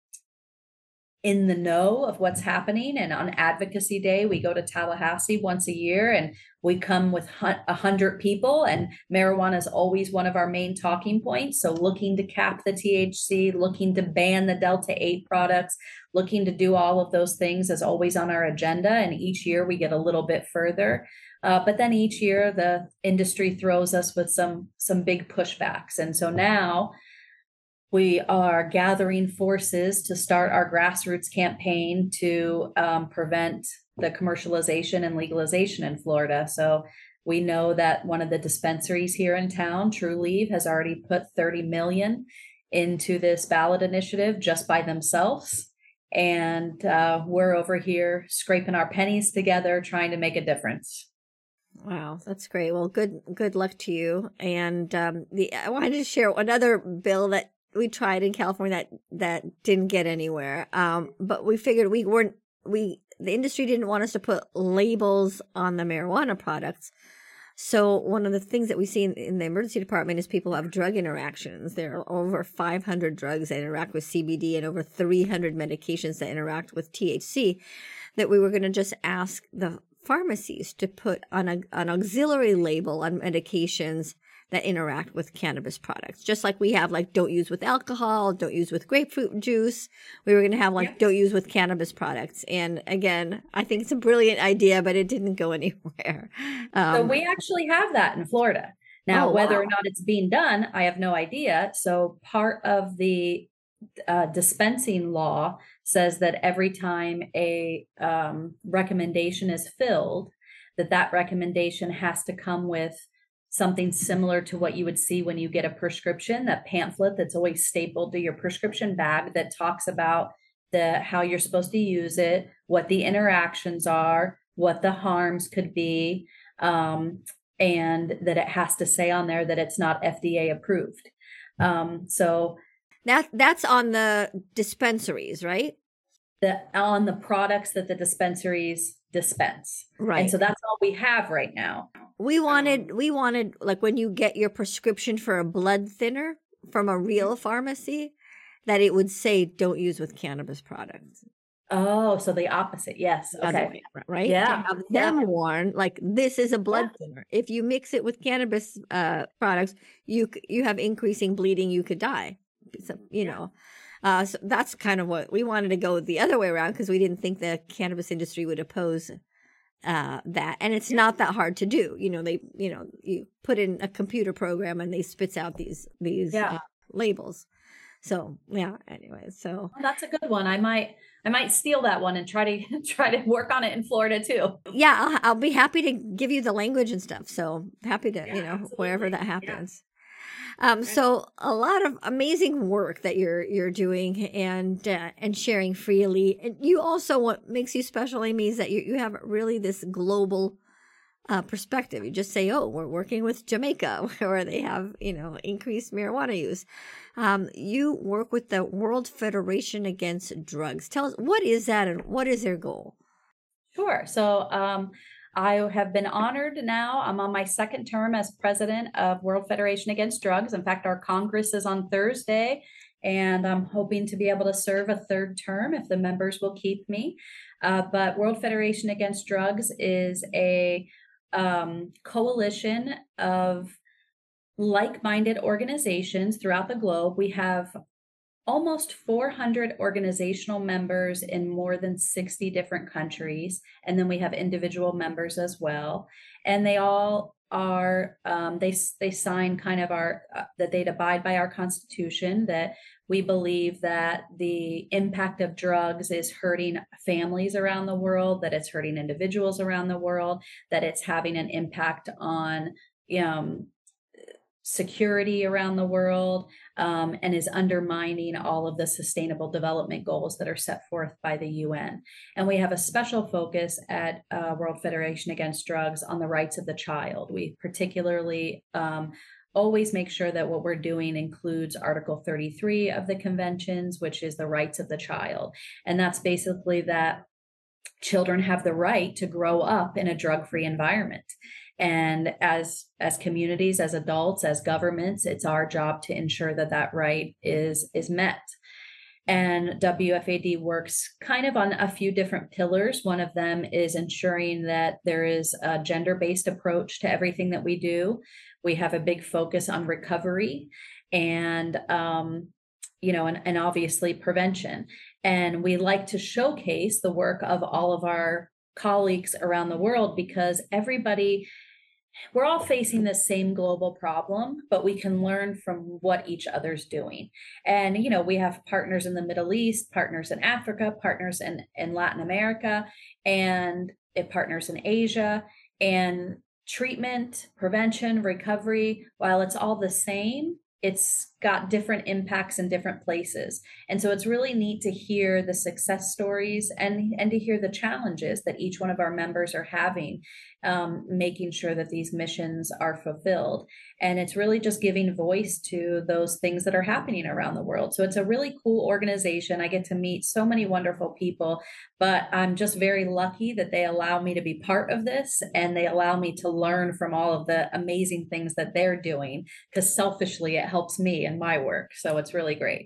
in the know of what's happening. And on Advocacy Day, we go to Tallahassee once a year and we come with a hundred people, and marijuana is always one of our main talking points. So looking to cap the T H C, looking to ban the Delta eight products, looking to do all of those things is always on our agenda. And each year we get a little bit further. Uh, but then each year the industry throws us with some, some big pushbacks. And so now we are gathering forces to start our grassroots campaign to um, prevent the commercialization and legalization in Florida. So we know that one of the dispensaries here in town, Trulieve, has already put thirty million into this ballot initiative just by themselves. And uh, we're over here scraping our pennies together, trying to make a difference. Wow, that's great. Well, good good luck to you. And um, the I wanted to share another bill that we tried in California that that didn't get anywhere. Um, but we figured we weren't we the industry didn't want us to put labels on the marijuana products. So one of the things that we see in, in the emergency department is people have drug interactions. There are over five hundred drugs that interact with C B D and over three hundred medications that interact with T H C, that we were going to just ask the pharmacies to put on a, an auxiliary label on medications that interact with cannabis products. Just like we have like don't use with alcohol, don't use with grapefruit juice. We were going to have like yeah. don't use with cannabis products. And again, I think it's a brilliant idea, but it didn't go anywhere. Um, so we actually have that in Florida. Now, oh, whether wow. or not it's being done, I have no idea. So part of the uh, dispensing law says that every time a um, recommendation is filled, that that recommendation has to come with something similar to what you would see when you get a prescription, that pamphlet that's always stapled to your prescription bag that talks about the how you're supposed to use it, what the interactions are, what the harms could be, um, and that it has to say on there that it's not F D A approved. Um, so that that's on the dispensaries, right? The on the products that the dispensaries dispense. Right. And so that's all we have right now. We wanted, we wanted, like when you get your prescription for a blood thinner from a real pharmacy, that it would say don't use with cannabis products. Oh, so the opposite. Yes. Okay. Way, right? Yeah. To have them yeah. warn, like this is a blood yeah. thinner. If you mix it with cannabis uh, products, you you have increasing bleeding. You could die. So, you yeah. know. Uh, so that's kind of what we wanted to go the other way around, because we didn't think the cannabis industry would oppose uh, that. And it's not that hard to do. You know, they, you know, you put in a computer program and they spits out these, these yeah. uh, labels. So yeah, anyway, so well, that's a good one. I might, I might steal that one and try to try to work on it in Florida too. Yeah. I'll, I'll be happy to give you the language and stuff. So happy to, yeah, you know, absolutely. Wherever that happens. Yeah. Um, so a lot of amazing work that you're you're doing and uh, and sharing freely. And you also, what makes you special, Amy, is that you, you have really this global uh, perspective. You just say, oh, we're working with Jamaica, where they have, you know, increased marijuana use. Um, you work with the World Federation Against Drugs. Tell us, what is that and what is their goal? Sure. So um I have been honored now. I'm on my second term as president of World Federation Against Drugs. In fact, our Congress is on Thursday, and I'm hoping to be able to serve a third term if the members will keep me. Uh, but World Federation Against Drugs is a um, coalition of like-minded organizations throughout the globe. We have almost four hundred organizational members in more than sixty different countries. And then we have individual members as well. And they all are, um, they, they sign kind of our, uh, that they'd abide by our Constitution, that we believe that the impact of drugs is hurting families around the world, that it's hurting individuals around the world, that it's having an impact on, um, security around the world, um, and is undermining all of the sustainable development goals that are set forth by the U N. And we have a special focus at uh, World Federation Against Drugs on the rights of the child. We particularly um, always make sure that what we're doing includes Article thirty-three of the conventions, which is the rights of the child. And that's basically that children have the right to grow up in a drug-free environment. And as as communities, as adults, as governments, it's our job to ensure that that right is is met. And W F A D works kind of on a few different pillars. One of them is ensuring that there is a gender-based approach to everything that we do. We have a big focus on recovery and um, you know, and, and obviously prevention. And we like to showcase the work of all of our colleagues around the world because everybody, we're all facing the same global problem, but we can learn from what each other's doing. And, you know, we have partners in the Middle East, partners in Africa, partners in, in Latin America, and it partners in Asia. And treatment, prevention, recovery, while it's all the same, it's got different impacts in different places. And so it's really neat to hear the success stories and, and to hear the challenges that each one of our members are having, um, making sure that these missions are fulfilled. And it's really just giving voice to those things that are happening around the world. So it's a really cool organization. I get to meet so many wonderful people, but I'm just very lucky that they allow me to be part of this and they allow me to learn from all of the amazing things that they're doing, because selfishly it helps me in my work. So it's really great.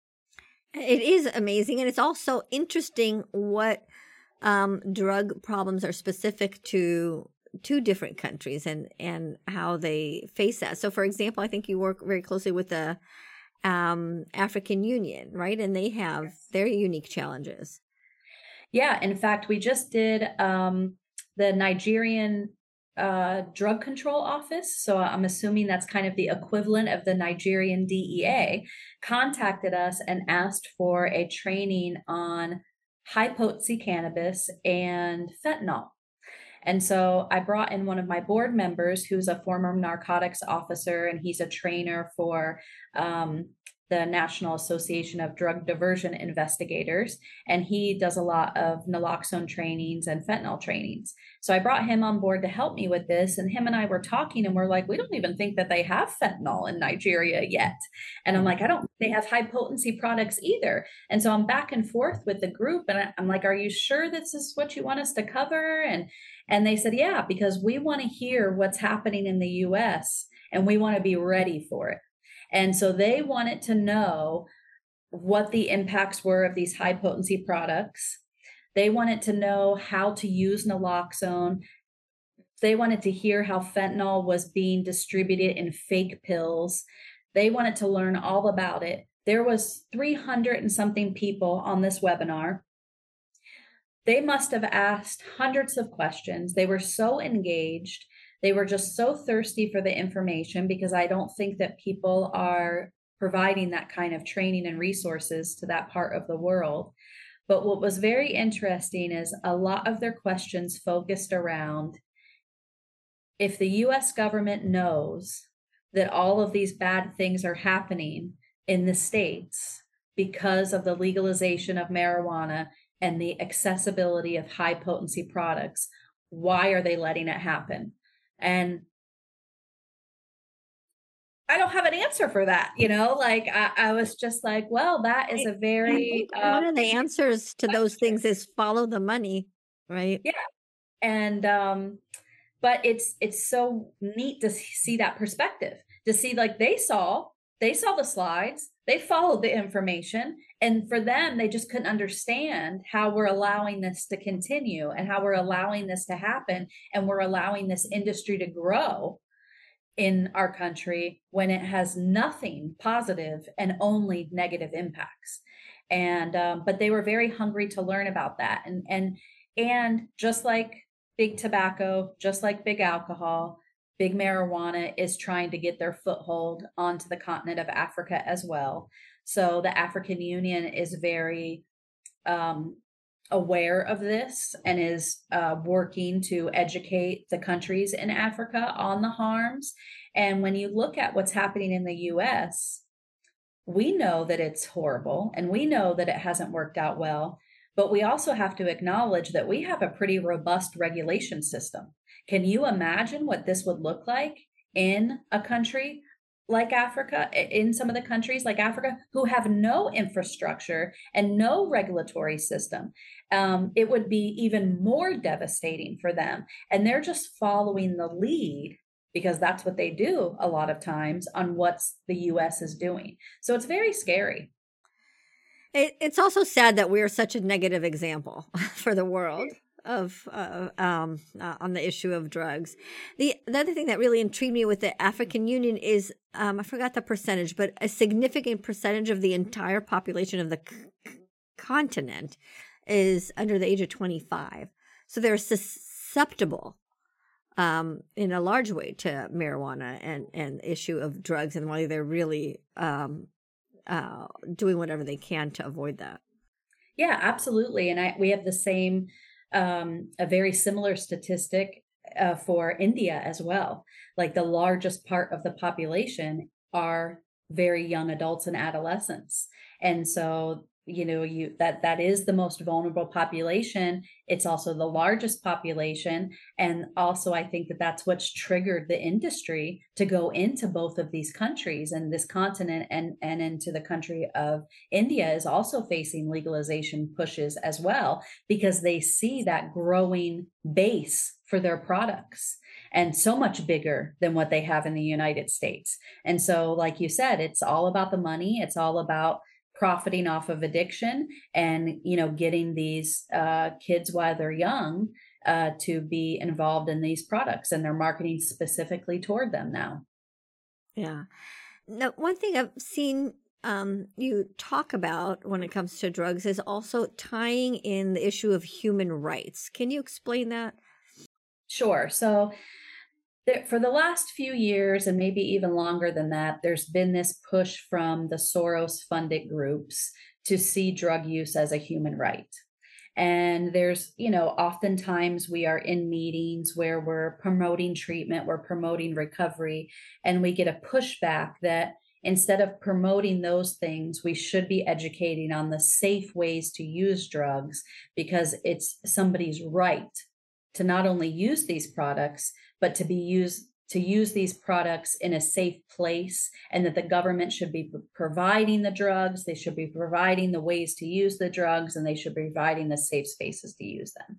It is amazing. And it's also interesting what um, drug problems are specific to two different countries and, and how they face that. So, for example, I think you work very closely with the um, African Union, right? And they have yes. their unique challenges. Yeah. In fact, we just did um, the Nigerian uh, Drug Control Office. So I'm assuming that's kind of the equivalent of the Nigerian D E A, contacted us and asked for a training on high potency cannabis and fentanyl. And so I brought in one of my board members who's a former narcotics officer, and he's a trainer for um, the National Association of Drug Diversion Investigators. And he does a lot of naloxone trainings and fentanyl trainings. So I brought him on board to help me with this. And him and I were talking and we're like, we don't even think that they have fentanyl in Nigeria yet. And I'm like, I don't, they have high potency products either. And so I'm back and forth with the group and I'm like, are you sure this is what you want us to cover? And, and they said, yeah, because we want to hear what's happening in the U S and we want to be ready for it. And so they wanted to know what the impacts were of these high potency products. They wanted to know how to use naloxone. They wanted to hear how fentanyl was being distributed in fake pills. They wanted to learn all about it. There was three hundred and something people on this webinar. They must have asked hundreds of questions. They were so engaged. They were just so thirsty for the information because I don't think that people are providing that kind of training and resources to that part of the world. But what was very interesting is a lot of their questions focused around if the U S government knows that all of these bad things are happening in the states because of the legalization of marijuana and the accessibility of high potency products, why are they letting it happen? And I don't have an answer for that, you know, like I, I was just like, well, that is a very uh, one of the answers to those things is follow the money, right? Yeah. And um, but it's it's so neat to see that perspective, to see like they saw, they saw the slides, they followed the information, and for them, they just couldn't understand how we're allowing this to continue and how we're allowing this to happen. And we're allowing this industry to grow in our country when it has nothing positive and only negative impacts. And, um, but they were very hungry to learn about that. And, and, and just like big tobacco, just like big alcohol, big marijuana is trying to get their foothold onto the continent of Africa as well. So the African Union is very um, aware of this and is uh, working to educate the countries in Africa on the harms. And when you look at what's happening in the U S, we know that it's horrible and we know that it hasn't worked out well, but we also have to acknowledge that we have a pretty robust regulation system. Can you imagine what this would look like in a country like Africa, in some of the countries like Africa, who have no infrastructure and no regulatory system? Um, it would be even more devastating for them. And they're just following the lead because that's what they do a lot of times on what the U S is doing. So it's very scary. It, it's also sad that we are such a negative example for the world of uh, um, uh, on the issue of drugs. The, the other thing that really intrigued me with the African Union is, um, I forgot the percentage, but a significant percentage of the entire population of the c- continent is under the age of twenty-five. So they're susceptible um, in a large way to marijuana and, and the issue of drugs, and why they're really um, uh, doing whatever they can to avoid that. Yeah, absolutely. And I, we have the same Um, a very similar statistic uh, for India as well. Like the largest part of the population are very young adults and adolescents. And so, you know, you that that is the most vulnerable population. It's also the largest population. And also, I think that that's what's triggered the industry to go into both of these countries and this continent, and, and into the country of India is also facing legalization pushes as well, because they see that growing base for their products and so much bigger than what they have in the United States. And so, like you said, it's all about the money. It's all about profiting off of addiction and, you know, getting these uh, kids while they're young uh, to be involved in these products, and they're marketing specifically toward them now. Yeah. Now, one thing I've seen um, you talk about when it comes to drugs is also tying in the issue of human rights. Can you explain that? Sure. So there, for the last few years, and maybe even longer than that, there's been this push from the Soros funded groups to see drug use as a human right. And there's, you know, oftentimes we are in meetings where we're promoting treatment, we're promoting recovery, and we get a pushback that instead of promoting those things, we should be educating on the safe ways to use drugs, because it's somebody's right to not only use these products, but to be used to use these products in a safe place, and that the government should be providing the drugs, they should be providing the ways to use the drugs, and they should be providing the safe spaces to use them.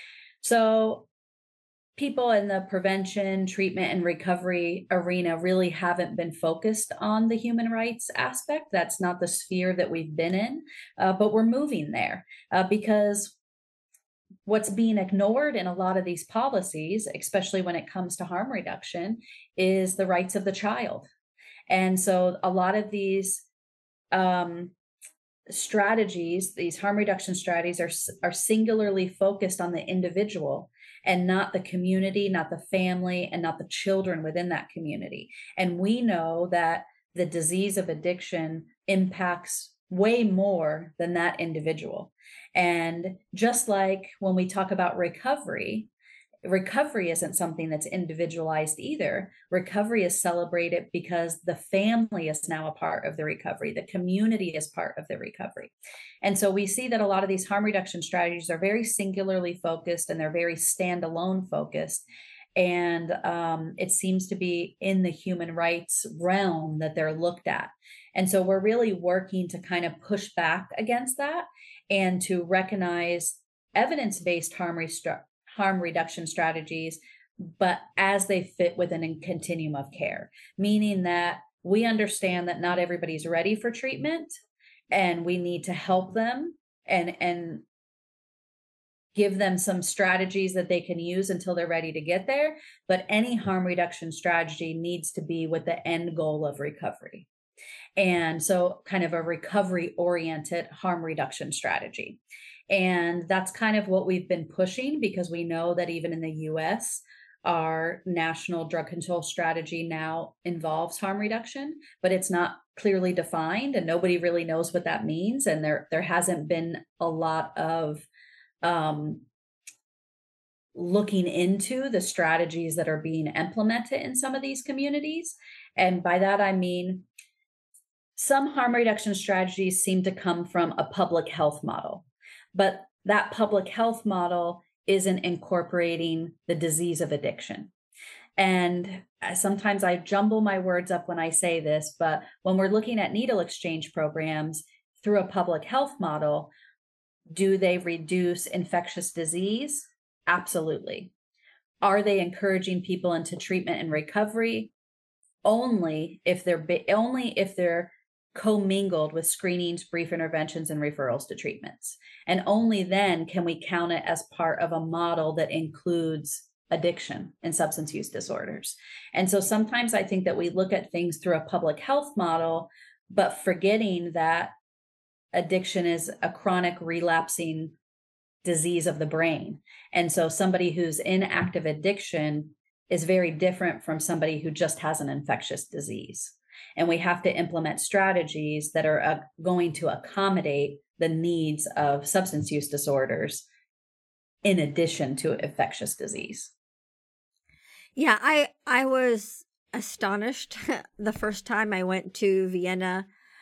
So people in the prevention, treatment, and recovery arena really haven't been focused on the human rights aspect. That's not the sphere that we've been in, uh, but we're moving there uh, because what's being ignored in a lot of these policies, especially when it comes to harm reduction, is the rights of the child. And so a lot of these um, strategies, these harm reduction strategies are, are singularly focused on the individual and not the community, not the family, and not the children within that community. And we know that the disease of addiction impacts way more than that individual. And just like when we talk about recovery, recovery isn't something that's individualized either. Recovery is celebrated because the family is now a part of the recovery. The community is part of the recovery. And so we see that a lot of these harm reduction strategies are very singularly focused, and they're very standalone focused. And um, it seems to be in the human rights realm that they're looked at. And so we're really working to kind of push back against that and to recognize evidence-based harm, restru- harm reduction strategies, but as they fit within a continuum of care, meaning that we understand that not everybody's ready for treatment, and we need to help them and, and give them some strategies that they can use until they're ready to get there. But any harm reduction strategy needs to be with the end goal of recovery. And so kind of a recovery oriented harm reduction strategy. And that's kind of what we've been pushing, because we know that even in the U S, our national drug control strategy now involves harm reduction, but it's not clearly defined and nobody really knows what that means. And there, there hasn't been a lot of um, looking into the strategies that are being implemented in some of these communities. And by that, I mean, some harm reduction strategies seem to come from a public health model, but that public health model isn't incorporating the disease of addiction. And sometimes I jumble my words up when I say this, but when we're looking at needle exchange programs through a public health model, do they reduce infectious disease? Absolutely. Are they encouraging people into treatment and recovery? Only if they're only if they're commingled with screenings, brief interventions, and referrals to treatments. And only then can we count it as part of a model that includes addiction and substance use disorders. And so sometimes I think that we look at things through a public health model, but forgetting that addiction is a chronic relapsing disease of the brain. And so somebody who's in active addiction is very different from somebody who just has an infectious disease. And we have to implement strategies that are uh, going to accommodate the needs of substance use disorders in addition to infectious disease. Yeah, I I was astonished the first time I went to Vienna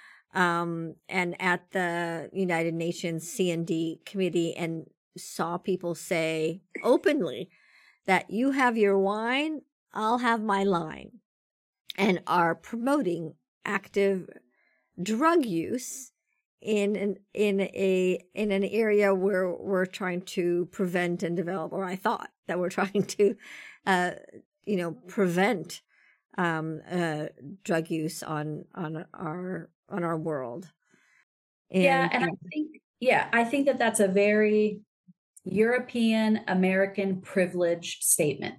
um, and at the United Nations C N D committee and saw people say openly that you have your wine, I'll have my line, and are promoting active drug use in an in a in an area where we're trying to prevent and develop, or I thought that we're trying to, uh, you know, prevent um, uh, drug use on on our on our world. And, yeah, and I think yeah, I think that that's a very European American privileged statement,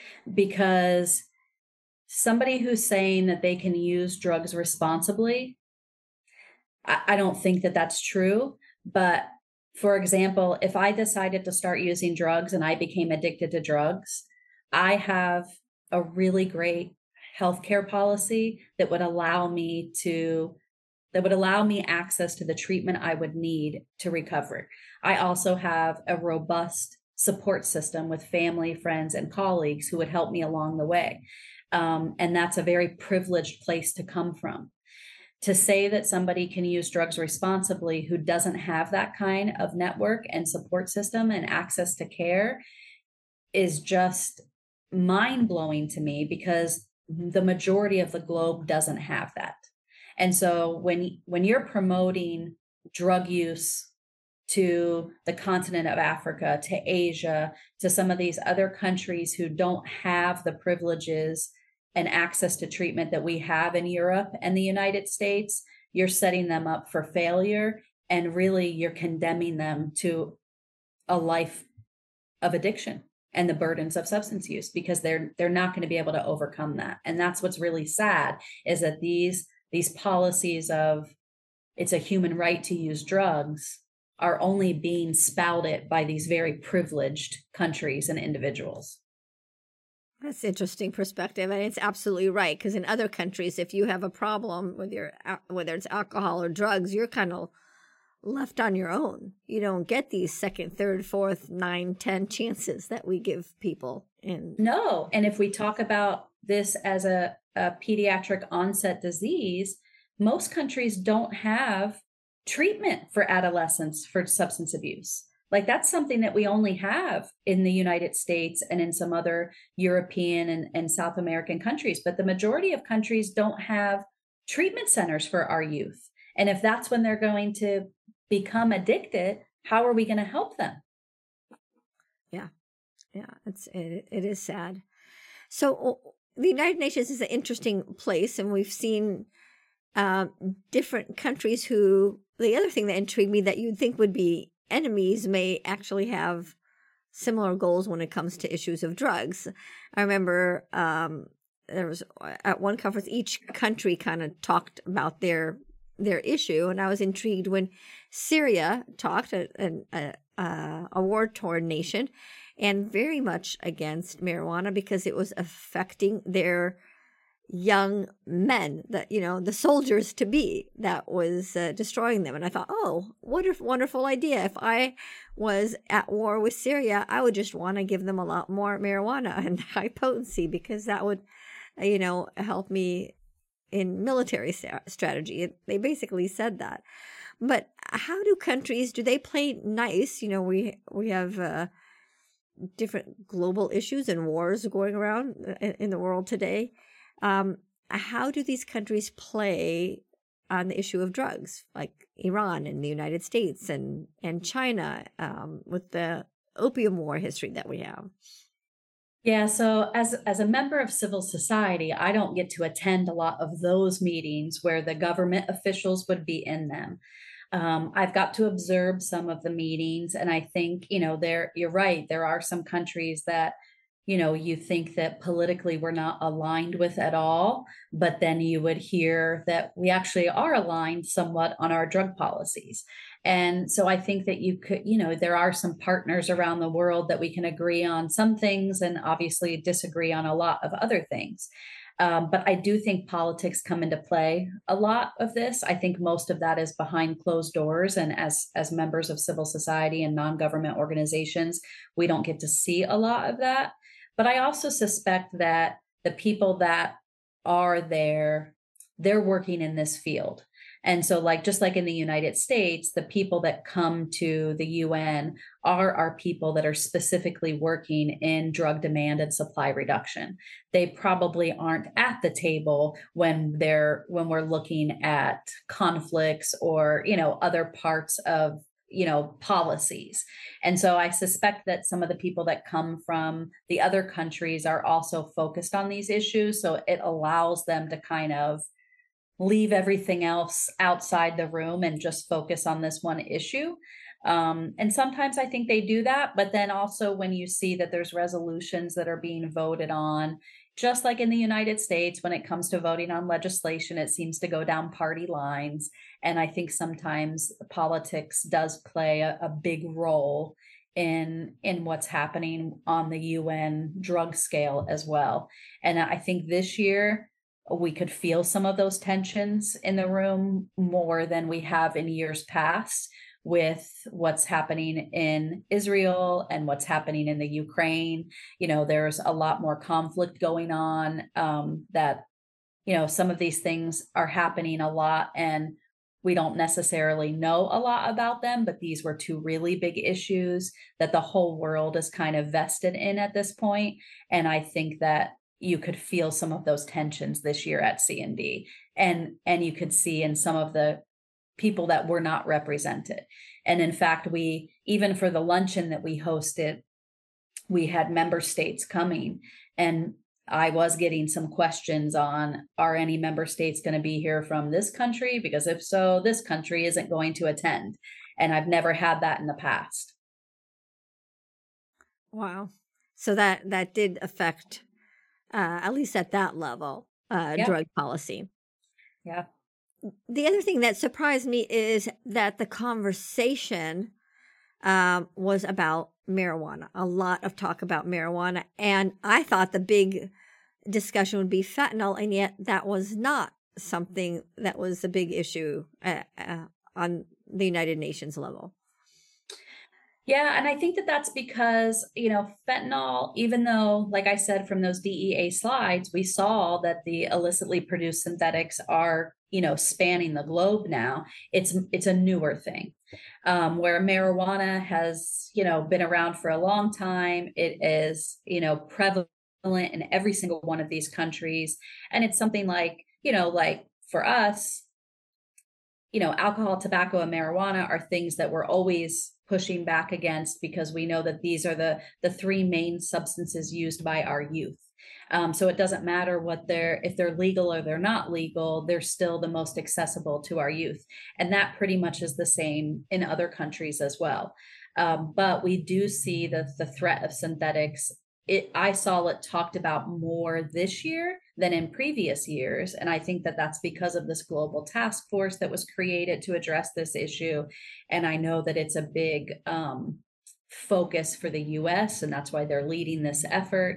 because somebody who's saying that they can use drugs responsibly, I, I don't think that that's true. But for example, if I decided to start using drugs and I became addicted to drugs, I have a really great healthcare policy that would allow me to that would allow me access to the treatment I would need to recover. I also have a robust support system with family, friends, and colleagues who would help me along the way. Um, and that's a very privileged place to come from. To say that somebody can use drugs responsibly who doesn't have that kind of network and support system and access to care is just mind-blowing to me, because the majority of the globe doesn't have that. And so when when you're promoting drug use to the continent of Africa, to Asia, to some of these other countries who don't have the privileges and access to treatment that we have in Europe and the United States, you're setting them up for failure, and really you're condemning them to a life of addiction and the burdens of substance use, because they're they're not going to be able to overcome that. And that's what's really sad, is that these these policies of it's a human right to use drugs are only being spouted by these very privileged countries and individuals. That's interesting perspective, and it's absolutely right, because in other countries, if you have a problem with your whether it's alcohol or drugs, you're kind of left on your own. You don't get these second, third, fourth, nine, ten chances that we give people. In no, and if we talk about this as a, a pediatric onset disease, most countries don't have treatment for adolescents for substance abuse. Like, that's something that we only have in the United States and in some other European and, and South American countries. But the majority of countries don't have treatment centers for our youth. And if that's when they're going to become addicted, how are we going to help them? Yeah, yeah, it's it, it is sad. So the United Nations is an interesting place, and we've seen uh, different countries who, the other thing that intrigued me that you'd think would be enemies may actually have similar goals when it comes to issues of drugs. I remember um, there was at one conference, each country kind of talked about their their issue, and I was intrigued when Syria talked, a, a, a, a war-torn nation, and very much against marijuana because it was affecting their young men, that, you know, the soldiers to be, that was uh, destroying them. And I thought, oh, what a wonderful idea. If I was at war with Syria, I would just want to give them a lot more marijuana and high potency, because that would, uh, you know, help me in military strategy. They basically said that. But how do countries, do they play nice? You know, we we have uh, different global issues and wars going around in the world today. Um, how do these countries play on the issue of drugs, like Iran and the United States and, and China, um, with the opium war history that we have? Yeah, so as as a member of civil society, I don't get to attend a lot of those meetings where the government officials would be in them. Um, I've got to observe some of the meetings, and I think, you know, there you're right. There are some countries that, you know, you think that politically we're not aligned with at all, but then you would hear that we actually are aligned somewhat on our drug policies. And so I think that you could, you know, there are some partners around the world that we can agree on some things and obviously disagree on a lot of other things. Um, but I do think politics come into play a lot of this. I think most of that is behind closed doors, and as as members of civil society and non-government organizations, we don't get to see a lot of that. But I also suspect that the people that are there, they're working in this field. And so, like, just like in the United States, the people that come to the U N are our people that are specifically working in drug demand and supply reduction. They probably aren't at the table when they're when we're looking at conflicts or, you know, other parts of, you know, policies. And so I suspect that some of the people that come from the other countries are also focused on these issues. So it allows them to kind of leave everything else outside the room and just focus on this one issue. Um, and sometimes I think they do that. But then also, when you see that there's resolutions that are being voted on, just like in the United States, when it comes to voting on legislation, it seems to go down party lines. And I think sometimes politics does play a, a big role in in what's happening on the U N drug scale as well. And I think this year we could feel some of those tensions in the room more than we have in years past, with what's happening in Israel and what's happening in the Ukraine. You know, there's a lot more conflict going on, um, that, you know, some of these things are happening a lot and we don't necessarily know a lot about them, but these were two really big issues that the whole world is kind of vested in at this point. And I think that you could feel some of those tensions this year at C N D, and and you could see in some of the people that were not represented. And in fact, we, even for the luncheon that we hosted, we had member states coming, and I was getting some questions on, are any member states going to be here from this country? Because if so, this country isn't going to attend. And I've never had that in the past. Wow. So that that did affect, uh, at least at that level, uh, Yeah. drug policy. Yeah. The other thing that surprised me is that the conversation um, was about marijuana. A lot of talk about marijuana. And I thought the big discussion would be fentanyl, and yet that was not something that was a big issue uh, uh, on the United Nations level. Yeah, and I think that that's because, you know, fentanyl, even though, like I said, from those D E A slides, we saw that the illicitly produced synthetics are, you know, spanning the globe now. It's it's a newer thing, um, where marijuana has, you know, been around for a long time. It is, you know, prevalent in every single one of these countries, and it's something like, you know, like for us, you know, alcohol, tobacco, and marijuana are things that we're always pushing back against, because we know that these are the the three main substances used by our youth. Um, so it doesn't matter what they're, if they're legal or they're not legal, they're still the most accessible to our youth. And that pretty much is the same in other countries as well. Um, but we do see the, the threat of synthetics. It, I saw it talked about more this year than in previous years. And I think that that's because of this global task force that was created to address this issue. And I know that it's a big um, focus for the U S, and that's why they're leading this effort.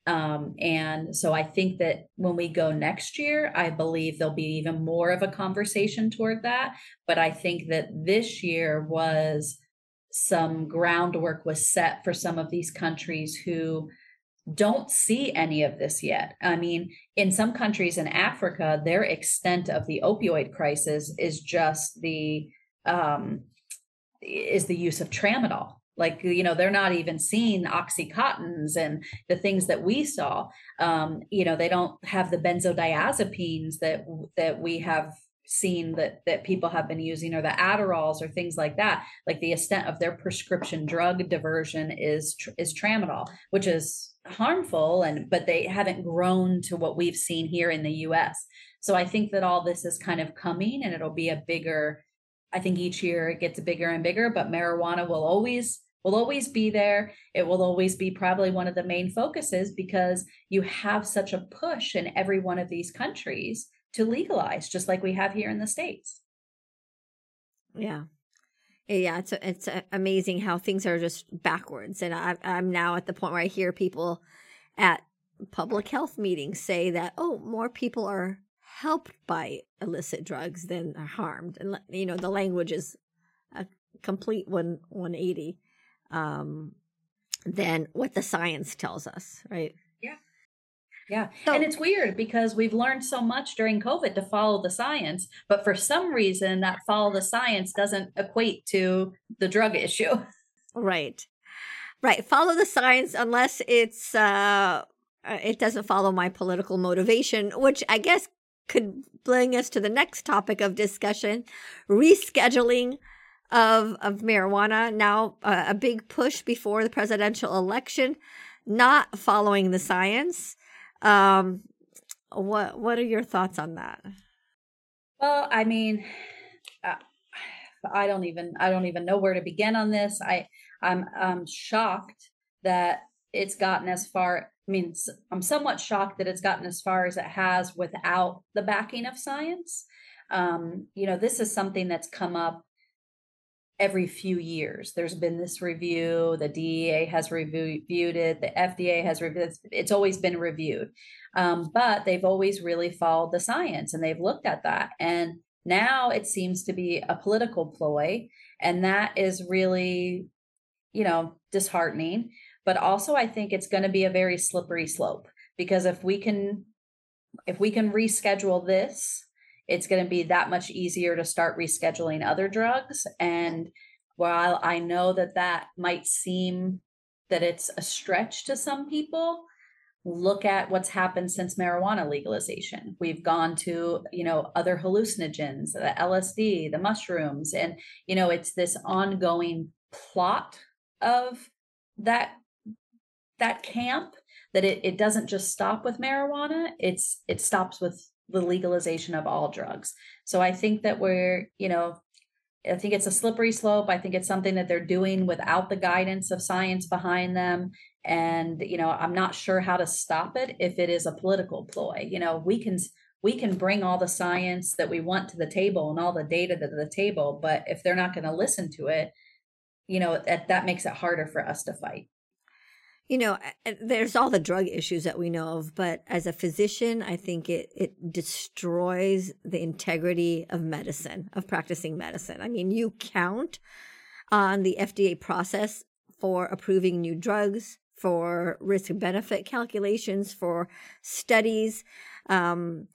Um, and so I think that when we go next year, I believe there'll be even more of a conversation toward that. But I think that this year was some groundwork was set for some of these countries who don't see any of this yet. I mean, in some countries in Africa, their extent of the opioid crisis is just the um, is the use of tramadol. Like, you know, they're not even seeing Oxycontins and the things that we saw. Um, you know, they don't have the benzodiazepines that that we have seen that that people have been using, or the Adderalls or things like that. Like the extent of their prescription drug diversion is is tramadol, which is harmful, and but they haven't grown to what we've seen here in the U S. So I think that all this is kind of coming, and it'll be a bigger, I think each year it gets bigger and bigger, but marijuana will always will always be there. It will always be probably one of the main focuses, because you have such a push in every one of these countries to legalize, just like we have here in the States. Yeah. Yeah, it's it's amazing how things are just backwards. And I, I'm now at the point where I hear people at public health meetings say that, oh, more people are helped by illicit drugs than are harmed. And, you know, the language is a complete one, one eighty um, than what the science tells us, right? Yeah. Yeah. So, and it's weird because we've learned so much during COVID to follow the science, but for some reason that follow the science doesn't equate to the drug issue. Right. Right. Follow the science unless it's, uh, it doesn't follow my political motivation, which I guess could bring us to the next topic of discussion, rescheduling of, of marijuana. Now, uh, a big push before the presidential election, not following the science. Um, what what are your thoughts on that? Well, I mean, uh, I don't even I don't even know where to begin on this. I I'm I'm shocked that it's gotten as far. I mean, I'm somewhat shocked that it's gotten as far as it has without the backing of science. Um, you know, this is something that's come up every few years. There's been this review, the D E A has reviewed it, the F D A has reviewed it. It's always been reviewed. Um, but they've always really followed the science, and they've looked at that. And now it seems to be a political ploy. And that is really, you know, disheartening. But also I think it's going to be a very slippery slope, because if we can, if we can reschedule this, it's going to be that much easier to start rescheduling other drugs. And while I know that that might seem that it's a stretch to some people, look at what's happened since marijuana legalization. We've gone to, you know, other hallucinogens, the L S D, the mushrooms, and, you know, it's this ongoing plot of that, that camp, that it, it doesn't just stop with marijuana. It's, it stops with the legalization of all drugs. So I think that we're, you know, I think it's a slippery slope. I think it's something that they're doing without the guidance of science behind them. And, you know, I'm not sure how to stop it if it is a political ploy. You know, we can, we can bring all the science that we want to the table and all the data to the table, but if they're not going to listen to it, you know, that, that makes it harder for us to fight. You know, there's all the drug issues that we know of, but as a physician, I think it, it destroys the integrity of medicine, of practicing medicine. I mean, you count on the F D A process for approving new drugs, for risk-benefit calculations, for studies, um,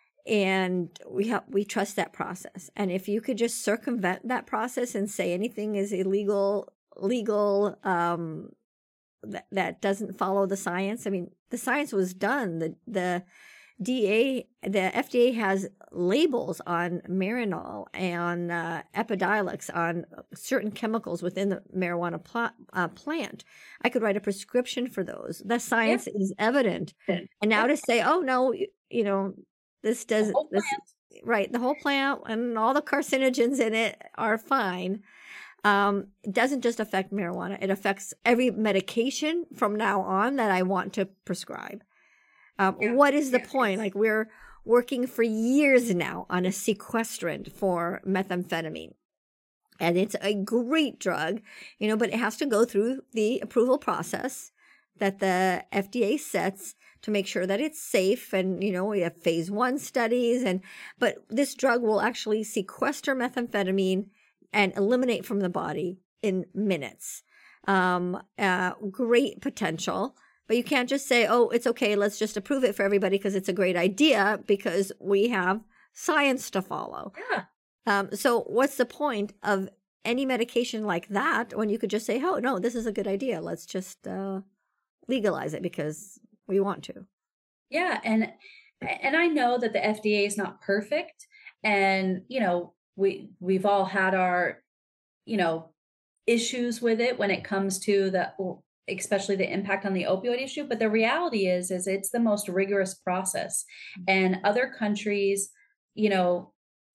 and we have, we trust that process. And if you could just circumvent that process and say anything is illegal, legal, um, that, that doesn't follow the science. I mean, the science was done. The the D A, the F D A has labels on Marinol and uh, Epidiolex, on certain chemicals within the marijuana pl- uh, plant. I could write a prescription for those. The science yeah. is evident. And now yeah. to say, oh no, you know, this does this right. The whole plant and all the carcinogens in it are fine. Um, it doesn't just affect marijuana. It affects every medication from now on that I want to prescribe. Um, yeah. What is the yeah. point? Like, we're working for years now on a sequestrant for methamphetamine. And it's a great drug, you know, but it has to go through the approval process that the F D A sets to make sure that it's safe. And, you know, we have phase one studies, and but this drug will actually sequester methamphetamine and eliminate from the body in minutes. Um, uh, great potential, but you can't just say, oh, it's okay, let's just approve it for everybody because it's a great idea, because we have science to follow. Yeah. Um, so what's the point of any medication like that when you could just say, oh, no, this is a good idea. Let's just uh, legalize it because we want to. Yeah. And, and I know that the F D A is not perfect. And, you know, we, we've all had our, you know, issues with it when it comes to the, especially the impact on the opioid issue. But the reality is, is it's the most rigorous process, and other countries, you know,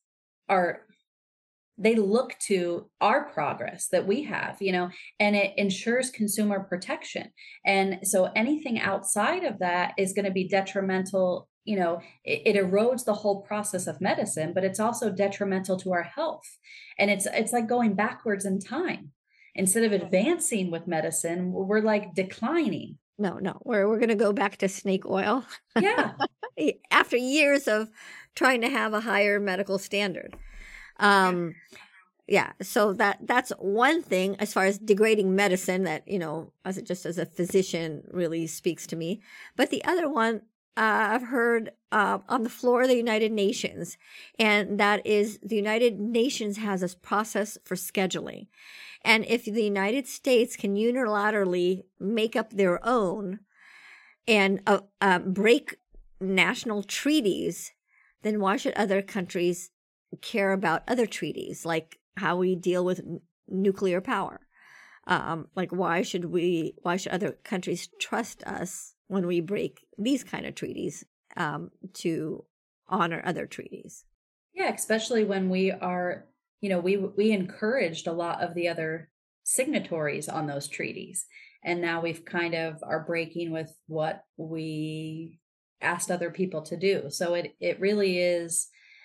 are, they look to our progress that we have, you know, and it ensures consumer protection. And so anything outside of that is going to be detrimental. You know, it, it erodes the whole process of medicine, but it's also detrimental to our health. And it's, it's like going backwards in time. Instead of advancing with medicine, we're like declining. No, no, we're, we're going to go back to snake oil. Yeah. After years of trying to have a higher medical standard. Um, yeah, so that that's one thing as far as degrading medicine that, you know, as it just as a physician really speaks to me. But the other one uh, I've heard uh, on the floor of the United Nations, and that is the United Nations has a process for scheduling. And if the United States can unilaterally make up their own and uh, uh, break national treaties, then why should other countries care about other treaties, like how we deal with n- nuclear power? Um, like, why should we, why should other countries trust us when we break these kind of treaties um, to honor other treaties? Yeah, especially when we are, you know, we we encouraged a lot of the other signatories on those treaties. And now we've kind of are breaking with what we asked other people to do. So it it really is,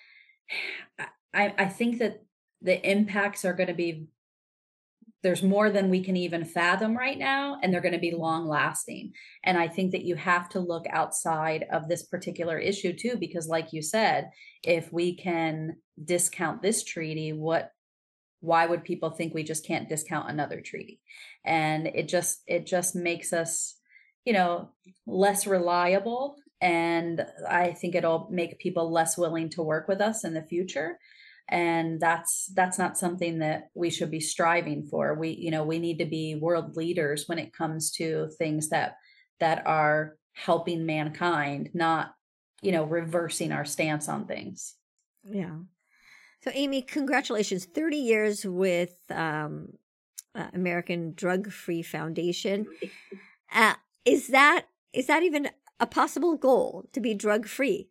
I, I think that the impacts are going to be, there's more than we can even fathom right now, and they're going to be long lasting. And I think that you have to look outside of this particular issue too, because like you said, if we can discount this treaty, what, why would people think we just can't discount another treaty? And it just, it just makes us, you know, less reliable. And I think it'll make people less willing to work with us in the future. And that's that's not something that we should be striving for. We, you know, we need to be world leaders when it comes to things that that are helping mankind, not, you know, reversing our stance on things. Yeah. So Amy, congratulations. thirty years with um, uh, American Drug Free Foundation. Uh, is that is that even a possible goal, to be drug free?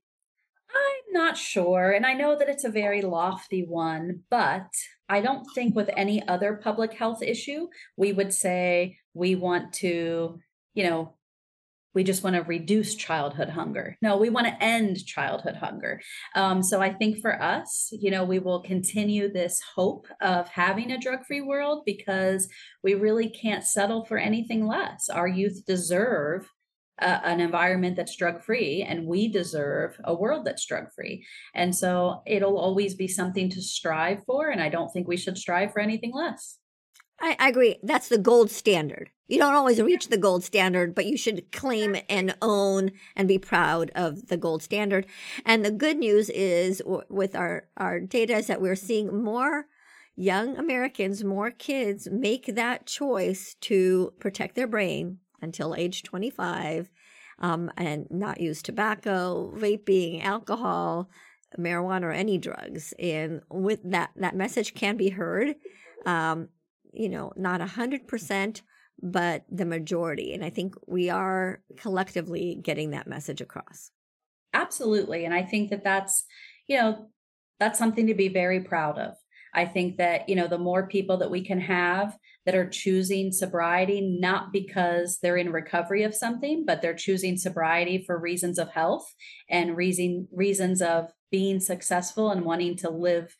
I'm not sure. And I know that it's a very lofty one, but I don't think with any other public health issue, we would say we want to, you know, we just want to reduce childhood hunger. No, we want to end childhood hunger. Um, so I think for us, you know, we will continue this hope of having a drug-free world, because we really can't settle for anything less. Our youth deserve Uh, an environment that's drug-free, and we deserve a world that's drug-free. And so it'll always be something to strive for, and I don't think we should strive for anything less. I, I agree. That's the gold standard. You don't always reach the gold standard, but you should claim and own and be proud of the gold standard. And the good news is w- with our, our data is that we're seeing more young Americans, more kids make that choice to protect their brain until age twenty-five, um, and not use tobacco, vaping, alcohol, marijuana, or any drugs. And with that, that message can be heard, um, you know, not a hundred percent, but the majority. And I think we are collectively getting that message across. Absolutely. And I think that that's, you know, that's something to be very proud of. I think that, you know, the more people that we can have that are choosing sobriety, not because they're in recovery of something, but they're choosing sobriety for reasons of health and reason, reasons of being successful and wanting to live,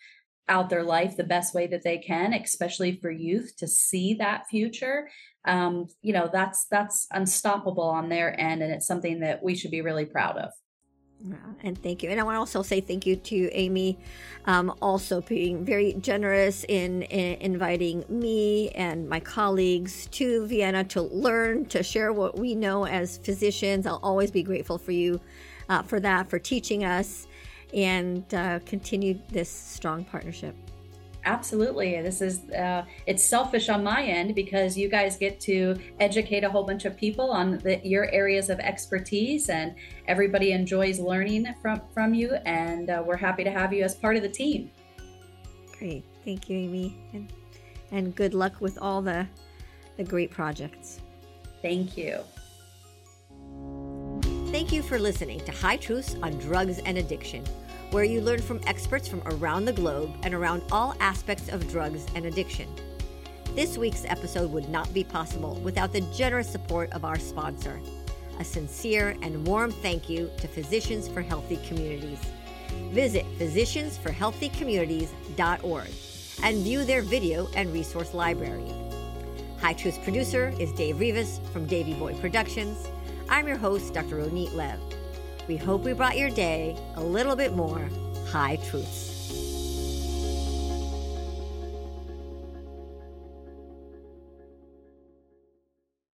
out their life the best way that they can, especially for youth to see that future. Um, you know, that's that's unstoppable on their end, and it's something that we should be really proud of. Yeah, and thank you. And I want to also say thank you to Amy, um, also being very generous in, in inviting me and my colleagues to Vienna to learn, to share what we know as physicians. I'll always be grateful for you uh, for that, for teaching us, and uh, continue this strong partnership. Absolutely. This is, uh, it's selfish on my end because you guys get to educate a whole bunch of people on the, your areas of expertise, and everybody enjoys learning from, from you. And uh, we're happy to have you as part of the team. Great. Thank you, Amy. And, and good luck with all the, the great projects. Thank you. Thank you for listening to High Truths on Drugs and Addiction, where you learn from experts from around the globe and around all aspects of drugs and addiction. This week's episode would not be possible without the generous support of our sponsor. A sincere and warm thank you to Physicians for Healthy Communities. Visit physicians for healthy communities dot org and view their video and resource library. High Truths producer is Dave Rivas from Davey Boy Productions. I'm your host, Doctor Ronit Lev. We hope we brought your day a little bit more high truths.